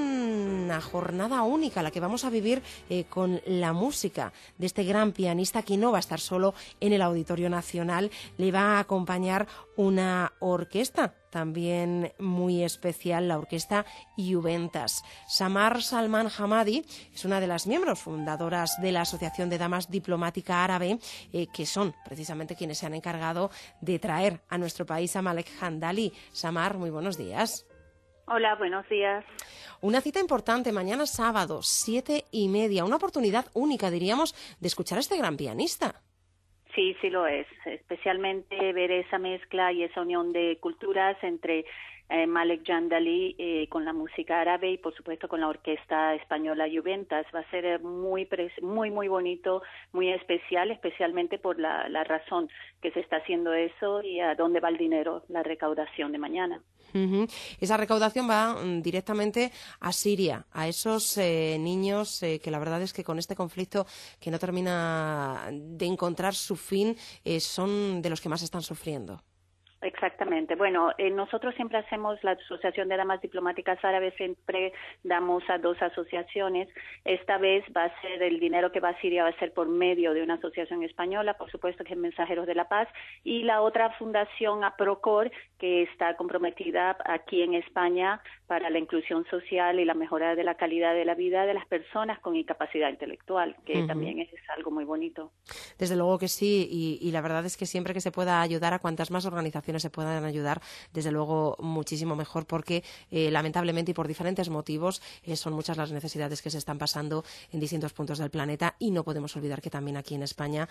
una jornada única la que vamos a vivir con la música de este gran pianista que no va a estar solo en el Auditorio Nacional, le va a acompañar una orquesta también muy especial, la orquesta Juventas. Samar Salman Hamadi es una de las miembros fundadoras de la Asociación de Damas Diplomática Árabe, que son precisamente quienes se han encargado de traer a nuestro país a Malek Handali. Samar, muy buenos días. Hola, buenos días. Una cita importante mañana sábado, 7:30, una oportunidad única, diríamos, de escuchar a este gran pianista. Sí, sí lo es, especialmente ver esa mezcla y esa unión de culturas entre Malek Handali con la música árabe y por supuesto con la orquesta española Juventas. Va a ser muy bonito, muy especial, especialmente por la razón que se está haciendo eso y a dónde va el dinero, la recaudación de mañana. Esa recaudación va directamente a Siria, a esos niños que la verdad es que con este conflicto que no termina de encontrar su fin, son de los que más están sufriendo. Exactamente. Bueno, nosotros siempre hacemos, la Asociación de Damas Diplomáticas Árabes, siempre damos a dos asociaciones. Esta vez va a ser el dinero que va a Siria, va a ser por medio de una asociación española, por supuesto que es Mensajeros de la Paz, y la otra fundación APROCOR, que está comprometida aquí en España para la inclusión social y la mejora de la calidad de la vida de las personas con incapacidad intelectual, que también es algo muy bonito. Desde luego que sí, y la verdad es que siempre que se pueda ayudar a cuantas más organizaciones se puedan ayudar, desde luego muchísimo mejor, porque lamentablemente y por diferentes motivos son muchas las necesidades que se están pasando en distintos puntos del planeta y no podemos olvidar que también aquí en España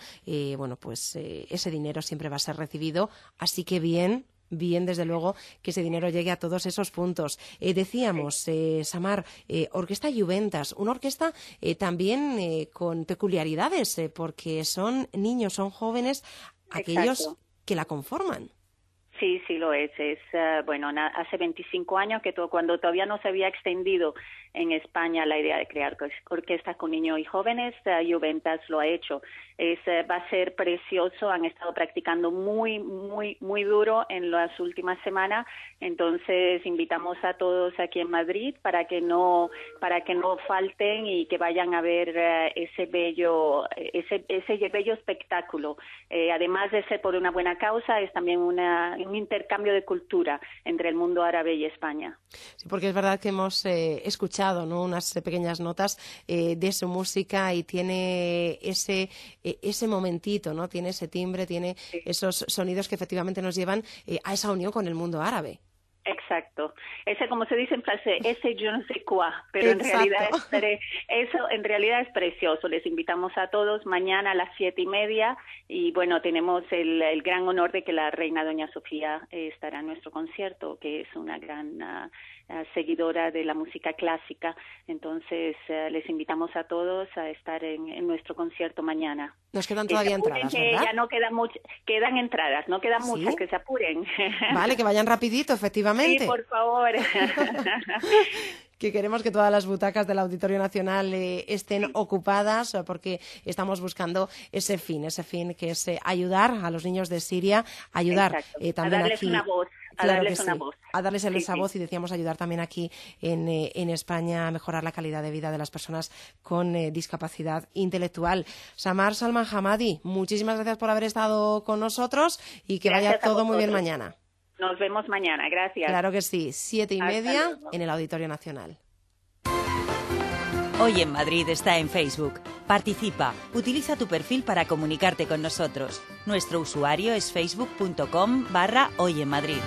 ese dinero siempre va a ser recibido, así que bien, desde luego, que ese dinero llegue a todos esos puntos. Decíamos, Samar, Orquesta Juventas, una orquesta también con peculiaridades, porque son niños, son jóvenes, aquellos Exacto. que la conforman. Sí, sí lo es. Hace 25 años que cuando todavía no se había extendido en España la idea de crear orquestas con niños y jóvenes, Juventas lo ha hecho. Va a ser precioso. Han estado practicando muy duro en las últimas semanas. Entonces invitamos a todos aquí en Madrid para que no falten y que vayan a ver ese bello espectáculo. Además de ser por una buena causa, es también un intercambio de cultura entre el mundo árabe y España. Sí, porque es verdad que hemos escuchado, ¿no?, unas pequeñas notas de su música y tiene ese momentito, ¿no? Tiene ese timbre, tiene esos sonidos que efectivamente nos llevan a esa unión con el mundo árabe. Exacto. Ese, como se dice en francés, ese je ne sais quoi, pero en realidad es precioso. Les invitamos a todos mañana a las 7:30 y bueno, tenemos el gran honor de que la reina doña Sofía estará en nuestro concierto, que es una gran seguidora de la música clásica. Entonces les invitamos a todos a estar en nuestro concierto mañana. Nos quedan todavía entradas, ¿verdad? Ya no quedan quedan entradas, no quedan muchas, que se apuren. Vale, que vayan rapidito, efectivamente. Sí, por favor. Que queremos que todas las butacas del Auditorio Nacional estén ocupadas, porque estamos buscando ese fin que es ayudar a los niños de Siria, ayudar también a darles aquí una voz. A darles esa voz, y decíamos ayudar también aquí en España a mejorar la calidad de vida de las personas con discapacidad intelectual. Samar Salman Hamadi, muchísimas gracias por haber estado con nosotros y que vaya todo muy bien mañana. Nos vemos mañana, gracias. Claro que sí, 7:30 en el Auditorio Nacional. Hoy en Madrid está en Facebook. Participa, utiliza tu perfil para comunicarte con nosotros. Nuestro usuario es facebook.com/Hoy en Madrid.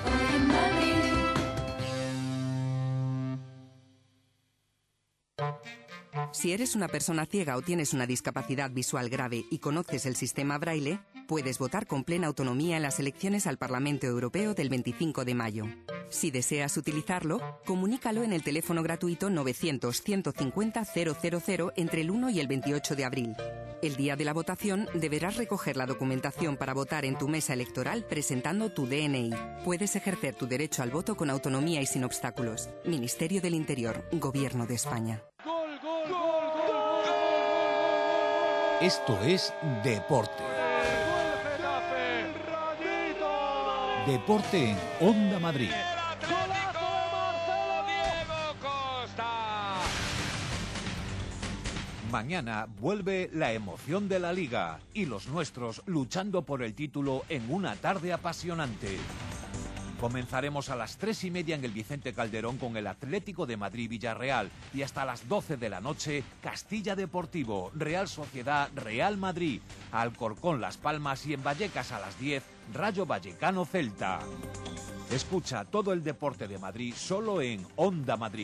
Si eres una persona ciega o tienes una discapacidad visual grave y conoces el sistema Braille, puedes votar con plena autonomía en las elecciones al Parlamento Europeo del 25 de mayo. Si deseas utilizarlo, comunícalo en el teléfono gratuito 900-150-000 entre el 1 y el 28 de abril. El día de la votación deberás recoger la documentación para votar en tu mesa electoral presentando tu DNI. Puedes ejercer tu derecho al voto con autonomía y sin obstáculos. Ministerio del Interior, Gobierno de España. Esto es Deporte. Deporte en Onda Madrid. Mañana vuelve la emoción de la Liga y los nuestros luchando por el título en una tarde apasionante. Comenzaremos a las 3:30 en el Vicente Calderón con el Atlético de Madrid-Villarreal y hasta las 12 de la noche Castilla Deportivo, Real Sociedad, Real Madrid, Alcorcón Las Palmas y en Vallecas a las 10 Rayo Vallecano Celta. Escucha todo el deporte de Madrid solo en Onda Madrid.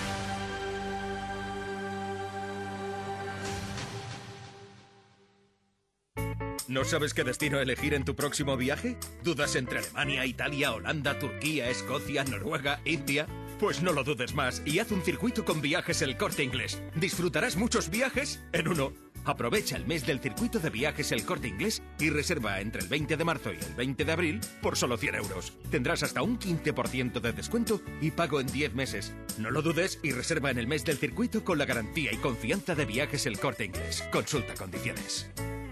¿No sabes qué destino elegir en tu próximo viaje? ¿Dudas entre Alemania, Italia, Holanda, Turquía, Escocia, Noruega, India? Pues no lo dudes más y haz un circuito con Viajes El Corte Inglés. Disfrutarás muchos viajes en uno. Aprovecha el mes del circuito de Viajes El Corte Inglés y reserva entre el 20 de marzo y el 20 de abril por solo 100 euros. Tendrás hasta un 15% de descuento y pago en 10 meses. No lo dudes y reserva en el mes del circuito con la garantía y confianza de Viajes El Corte Inglés. Consulta condiciones.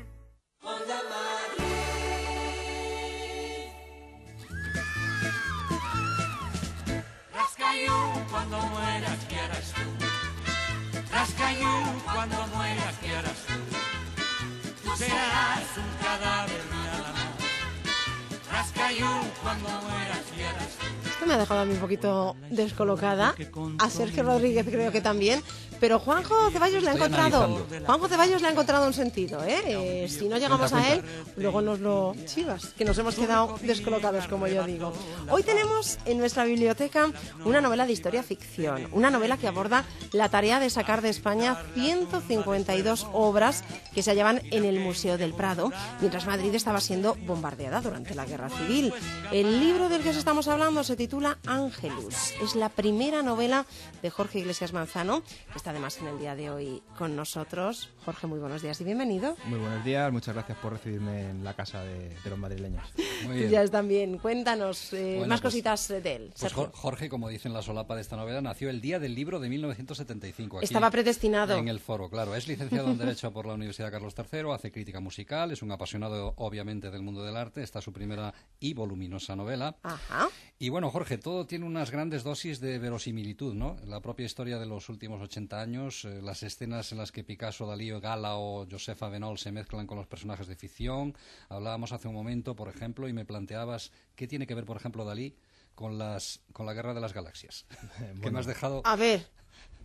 Cuando mueras quieras tú, Rascayú, cuando mueras quieras tú, tú serás un cadáver de amor. Rascayú, cuando mueras quieras tú. Esto me ha dejado a mí un poquito descolocada, a Sergio Rodríguez creo que también, pero Juanjo Ceballos le ha encontrado un sentido, ¿eh? Si no llegamos a él, luego nos lo chivas, que nos hemos quedado descolocados, como yo digo. Hoy tenemos en nuestra biblioteca una novela de historia ficción, una novela que aborda la tarea de sacar de España 152 obras que se hallaban en el Museo del Prado, mientras Madrid estaba siendo bombardeada durante la Guerra Civil. El libro del que os estamos hablando se titula Ángelus. Es la primera novela de Jorge Iglesias Manzano, que está además en el día de hoy con nosotros. Jorge, muy buenos días y bienvenido. Muy buenos días, muchas gracias por recibirme en la casa de los madrileños. Muy bien. Ya están bien, cuéntanos más cositas de él. Pues Jorge, como dice en la solapa de esta novela, nació el día del libro de 1975. Aquí, estaba predestinado. En el Foro, claro. Es licenciado en Derecho por la Universidad Carlos III, hace crítica musical, es un apasionado obviamente del mundo del arte, esta es su primera y voluminosa novela. Ajá. Y bueno, Jorge, todo tiene unas grandes dosis de verosimilitud, ¿no? La propia historia de los últimos 80 años, las escenas en las que Picasso, Dalí, Gala o Josefa Benol se mezclan con los personajes de ficción. Hablábamos hace un momento, por ejemplo, y me planteabas qué tiene que ver, por ejemplo, Dalí con la Guerra de las Galaxias. Bueno, que me has dejado... A ver...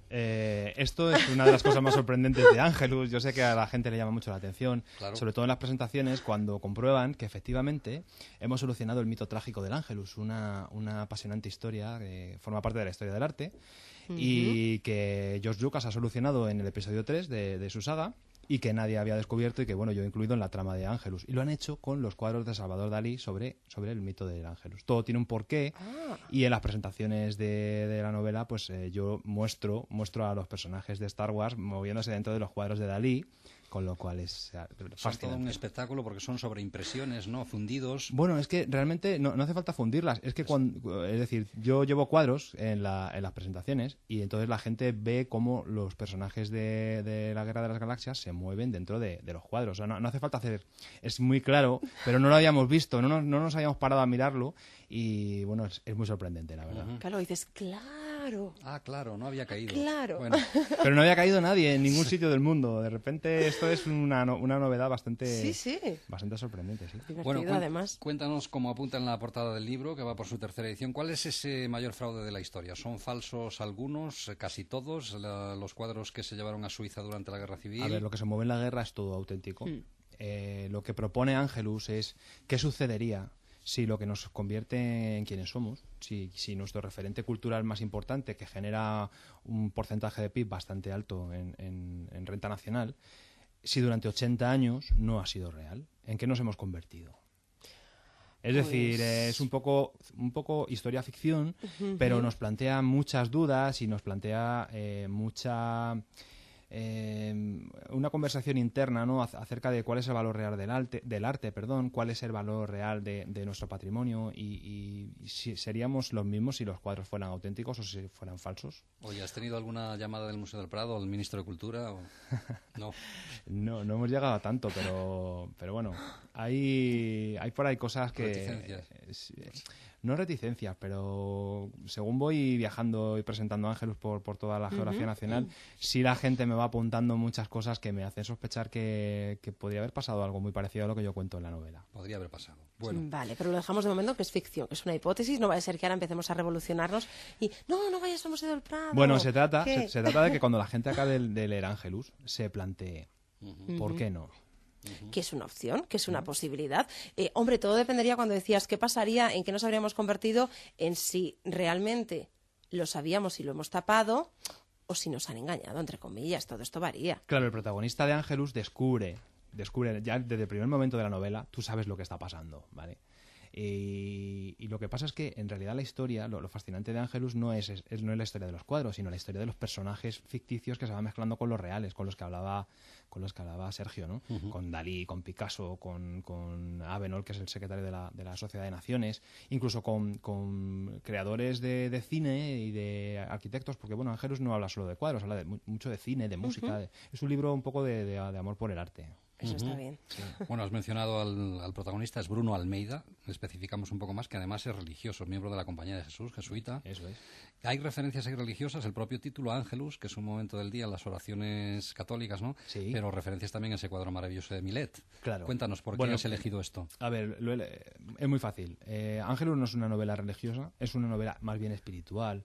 Esto es una de las cosas más sorprendentes de Ángelus. Yo sé que a la gente le llama mucho la atención, Claro. sobre todo en las presentaciones, cuando comprueban que efectivamente hemos solucionado el mito trágico del Ángelus, una apasionante historia que forma parte de la historia del arte y que George Lucas ha solucionado en el episodio 3 de su saga y que nadie había descubierto y que, bueno, yo he incluido en la trama de Ángelus. Y lo han hecho con los cuadros de Salvador Dalí sobre el mito del Ángelus. Todo tiene un porqué y en las presentaciones de la novela pues yo muestro a los personajes de Star Wars moviéndose dentro de los cuadros de Dalí, con lo cual es Son fascinante. todo un espectáculo porque son sobre impresiones, ¿no? Fundidos. Bueno, es que realmente no hace falta fundirlas. Es que es decir, yo llevo cuadros en las presentaciones y entonces la gente ve cómo los personajes de la Guerra de las Galaxias se mueven dentro de los cuadros. O sea, no hace falta hacer... Es muy claro, pero no lo habíamos visto, no nos habíamos parado a mirarlo y, bueno, es muy sorprendente, la verdad. Claro, dices, claro. Ah, claro, no había caído. Claro. Bueno. Pero no había caído nadie en ningún sitio del mundo. De repente esto es una novedad bastante sorprendente. Sí. Bueno, cuéntanos, como apunta en la portada del libro, que va por su tercera edición, ¿cuál es ese mayor fraude de la historia? ¿Son falsos algunos, casi todos, los cuadros que se llevaron a Suiza durante la Guerra Civil? A ver, lo que se mueve en la guerra es todo auténtico. Lo que propone Ángelus es qué sucedería si lo que nos convierte en quienes somos, si nuestro referente cultural más importante, que genera un porcentaje de PIB bastante alto en renta nacional, si durante 80 años no ha sido real, ¿en qué nos hemos convertido? Es decir, es un poco historia ficción, pero nos plantea muchas dudas y nos plantea una conversación interna, ¿no?, acerca de cuál es el valor real del arte, cuál es el valor real de nuestro patrimonio y si seríamos los mismos si los cuadros fueran auténticos o si fueran falsos. Oye, ¿has tenido alguna llamada del Museo del Prado, al ministro de Cultura? No. No hemos llegado a tanto, pero bueno, hay por ahí cosas que... Reticencias. No reticencias, pero según voy viajando y presentando Ángelus por toda la geografía nacional, sí la gente me va apuntando muchas cosas que me hacen sospechar que podría haber pasado algo muy parecido a lo que yo cuento en la novela. Podría haber pasado. Bueno. Vale, pero lo dejamos de momento que es ficción, que es una hipótesis, no va a ser que ahora empecemos a revolucionarnos y no vayas al Museo del Prado. Bueno, se trata de que cuando la gente acabe de leer Ángelus se plantee ¿por qué no? Que es una opción, que es una posibilidad. Hombre, todo dependería cuando decías qué pasaría, en qué nos habríamos convertido, en si realmente lo sabíamos y lo hemos tapado o si nos han engañado, entre comillas. Todo esto varía. Claro, el protagonista de Ángelus descubre ya desde el primer momento de la novela, tú sabes lo que está pasando, ¿vale? Y lo que pasa es que en realidad la historia, lo fascinante de Ángelus no es la historia de los cuadros, sino la historia de los personajes ficticios que se van mezclando con los reales, con los que hablaba Sergio, ¿no? Con Dalí, con Picasso, con Avenol, que es el secretario de la Sociedad de Naciones, incluso con creadores de cine y de arquitectos, porque bueno, Ángelus no habla solo de cuadros, habla mucho de cine, de música. Es un libro un poco de amor por el arte. Eso está bien. Sí. Bueno, has mencionado al protagonista, es Bruno Almeida, especificamos un poco más, que además es religioso, miembro de la Compañía de Jesús, jesuita. Eso es. Hay referencias ahí religiosas, el propio título Ángelus, que es un momento del día en las oraciones católicas, ¿no? Sí. Pero referencias también a ese cuadro maravilloso de Millet. Claro. Cuéntanos, ¿por qué has elegido esto? A ver, es muy fácil. Ángelus no es una novela religiosa, es una novela más bien espiritual.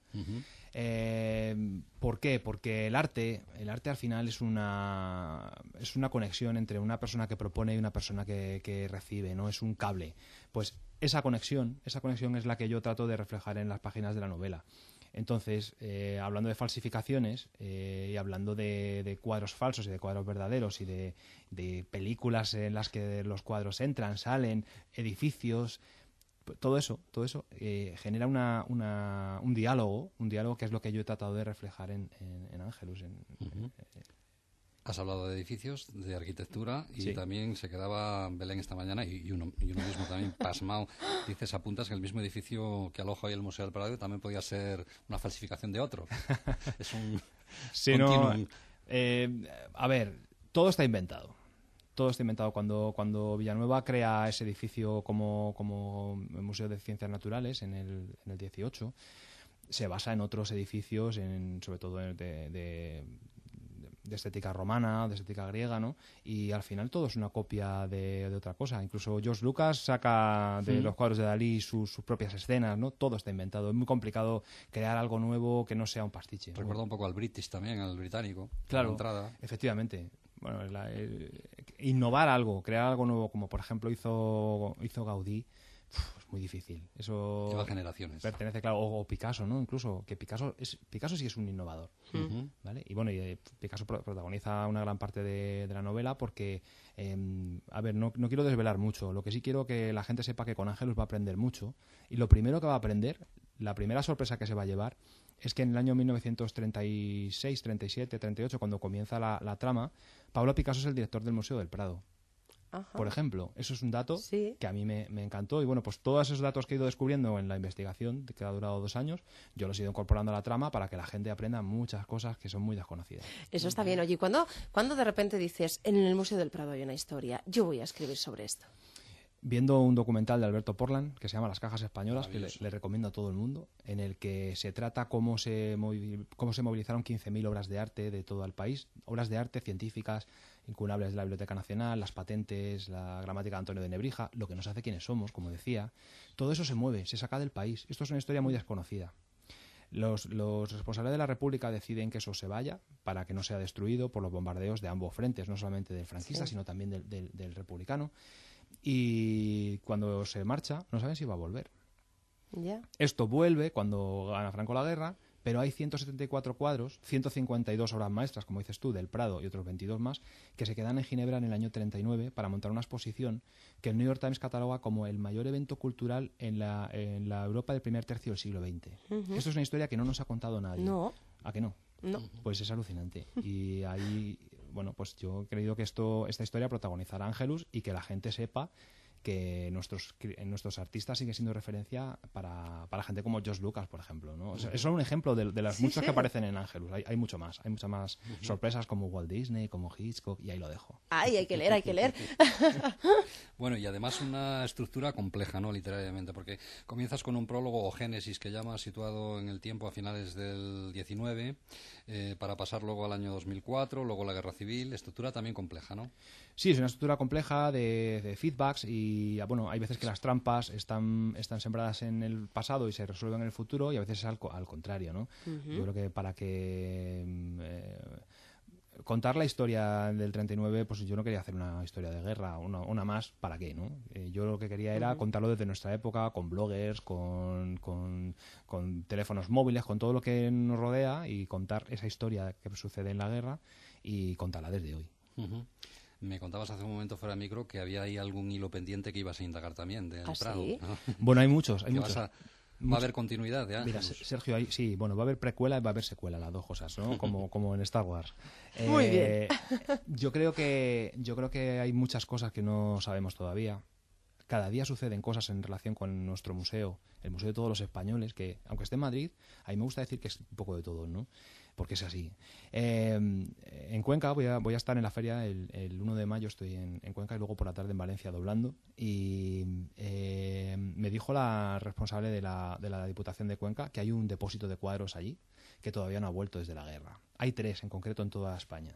¿Por qué? Porque el arte al final es una conexión entre una persona que propone y una persona que recibe, ¿no? Es un cable. Pues esa conexión es la que yo trato de reflejar en las páginas de la novela. Entonces, hablando de falsificaciones y hablando de cuadros falsos y de cuadros verdaderos y de películas en las que los cuadros entran, salen, edificios, todo eso genera un diálogo que es lo que yo he tratado de reflejar en Ángelus. Has hablado de edificios, de arquitectura y Sí. también se quedaba Belén esta mañana y uno mismo también pasmado. Dices, apuntas que el mismo edificio que aloja hoy el Museo del Prado también podía ser una falsificación de otro. Es un continuum. A ver, todo está inventado. Todo está inventado. Cuando Villanueva crea ese edificio como Museo de Ciencias Naturales en el 18, se basa en otros edificios, sobre todo estética romana, de estética griega, ¿no? Y al final todo es una copia de otra cosa. Incluso George Lucas saca de los cuadros de Dalí sus propias escenas, ¿no? Todo está inventado. Es muy complicado crear algo nuevo que no sea un pastiche. Recuerda un poco al British también, al británico. Claro, entrada. Efectivamente. Bueno, innovar algo, crear algo nuevo, como por ejemplo hizo Gaudí, es muy difícil. Eso lleva generaciones. Pertenece, claro, o Picasso, ¿no? Incluso, que Picasso sí es un innovador. ¿Vale? Y bueno, Picasso protagoniza una gran parte de la novela porque, a ver, no quiero desvelar mucho. Lo que sí quiero que la gente sepa que con Ángelus va a aprender mucho. Y lo primero que va a aprender, la primera sorpresa que se va a llevar, es que en el año 1936, 37, 38, cuando comienza la trama, Pablo Picasso es el director del Museo del Prado. Ajá. Por ejemplo, eso es un dato que a mí me encantó. Y bueno, pues todos esos datos que he ido descubriendo en la investigación, que ha durado 2 años, yo los he ido incorporando a la trama para que la gente aprenda muchas cosas que son muy desconocidas. Eso está bien. Oye, ¿cuándo de repente dices, en el Museo del Prado hay una historia, yo voy a escribir sobre esto? Viendo un documental de Alberto Portland que se llama Las cajas españolas, que le recomiendo a todo el mundo, en el que se trata cómo se movilizaron 15.000 obras de arte de todo el país, obras de arte científicas, incunables de la Biblioteca Nacional, las patentes, la gramática de Antonio de Nebrija, lo que nos hace quiénes somos, como decía. Todo eso se mueve, se saca del país. Esto es una historia muy desconocida. Los responsables de la República deciden que eso se vaya para que no sea destruido por los bombardeos de ambos frentes, no solamente del franquista, sino también del republicano. Y cuando se marcha, no saben si va a volver. Esto vuelve cuando gana Franco la guerra, pero hay 174 cuadros, 152 obras maestras, como dices tú, del Prado y otros 22 más, que se quedan en Ginebra en el año 39 para montar una exposición que el New York Times cataloga como el mayor evento cultural en la Europa del primer tercio del siglo XX. Esto es una historia que no nos ha contado nadie. No. ¿A que no? No. Pues es alucinante. Y ahí, bueno, pues yo he creído que esta historia protagonizará Ángelus y que la gente sepa que nuestros artistas siguen siendo referencia para gente como George Lucas, por ejemplo, ¿no? O sea, es solo un ejemplo de las muchas que aparecen en Ángelus. Hay mucho más. Hay muchas más sorpresas como Walt Disney, como Hitchcock, y ahí lo dejo. Ay, hay que leer. Bueno, y además una estructura compleja, ¿no? Literariamente, porque comienzas con un prólogo o génesis que llamas, situado en el tiempo a finales del 19, para pasar luego al año 2004, luego la Guerra Civil. Estructura también compleja, ¿no? Sí, es una estructura compleja de feedbacks y, bueno, hay veces que las trampas están sembradas en el pasado y se resuelven en el futuro, y a veces es al contrario, ¿no? Yo creo que para que contar la historia del 39, pues yo no quería hacer una historia de guerra, una más, ¿para qué, no? Yo lo que quería era contarlo desde nuestra época, con bloggers, con teléfonos móviles, con todo lo que nos rodea, y contar esa historia que sucede en la guerra y contarla desde hoy. Me contabas hace un momento fuera de micro que había ahí algún hilo pendiente que ibas a indagar también del Prado, ¿sí? ¿no? Bueno, hay muchos. ¿Va a haber continuidad de Ángelus? Mira, Sergio, sí, bueno, va a haber precuela y va a haber secuela, las dos cosas, ¿no? Como en Star Wars. Muy bien. Yo creo que hay muchas cosas que no sabemos todavía. Cada día suceden cosas en relación con nuestro museo, el Museo de Todos los Españoles, que aunque esté en Madrid, a mí me gusta decir que es un poco de todo, ¿no? Porque es así. En Cuenca voy a estar en la feria el 1 de mayo, estoy en Cuenca, y luego por la tarde en Valencia doblando, y me dijo la responsable de la Diputación de Cuenca que hay un depósito de cuadros allí que todavía no ha vuelto desde la guerra. Hay 3 en concreto en toda España.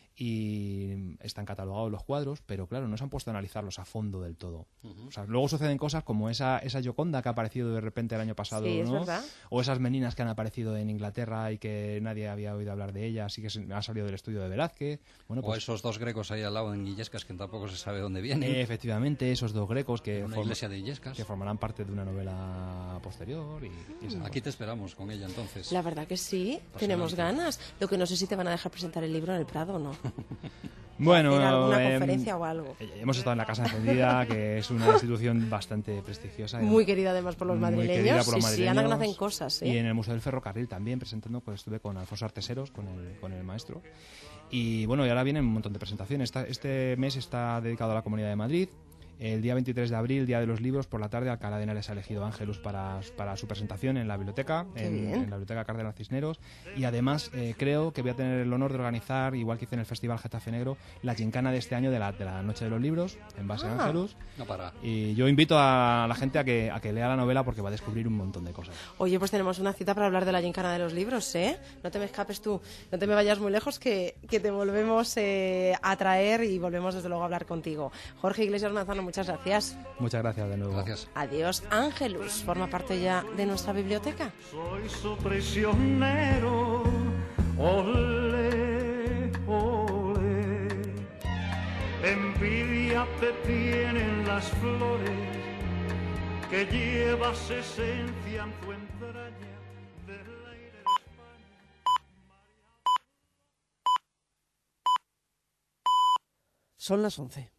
Y están catalogados los cuadros, pero claro, no se han puesto a analizarlos a fondo del todo. O sea, luego suceden cosas como esa Gioconda que ha aparecido de repente el año pasado, sí, ¿no? Es verdad. O esas meninas que han aparecido en Inglaterra y que nadie había oído hablar de ellas, y que han salido del estudio de Velázquez. Bueno, o esos 2 grecos ahí al lado en Illescas que tampoco se sabe dónde vienen. Efectivamente, esos 2 grecos que iglesia de Illescas, que formarán parte de una novela posterior. Aquí te esperamos con ella, entonces. La verdad que sí, tenemos ganas. Lo que no sé si te van a dejar presentar el libro en el Prado o no. Bueno, alguna conferencia o algo. Hemos estado en la Casa Encendida, que es una institución bastante prestigiosa. Muy querida además por los madrileños. Sí, andan que hacen cosas. Y en el Museo del Ferrocarril también presentando, pues estuve con Alfonso Arteseros, con el maestro. Y bueno, y ahora vienen un montón de presentaciones. Este mes está dedicado a la Comunidad de Madrid. El día 23 de abril, Día de los Libros, por la tarde, Alcalá de Henares ha elegido a Ángelus para su presentación en la biblioteca, en la biblioteca Cárdenas Cisneros. Y además creo que voy a tener el honor de organizar, igual que hice en el Festival Getafe Negro, la gincana de este año de la Noche de los Libros, en base a Ángelus. No para. Y yo invito a la gente a que lea la novela porque va a descubrir un montón de cosas. Oye, pues tenemos una cita para hablar de la gincana de los libros, ¿eh? No te me escapes tú, no te me vayas muy lejos, que te volvemos a traer y volvemos desde luego a hablar contigo. Jorge Iglesias Manzano, muchas gracias. Muchas gracias de nuevo. Gracias. Adiós. Ángelus forma parte ya de nuestra biblioteca. Soy su prisionero, ole, ole. Envidia te tienen las flores que llevas esencia en tu entraña del aire de España. Son las 11.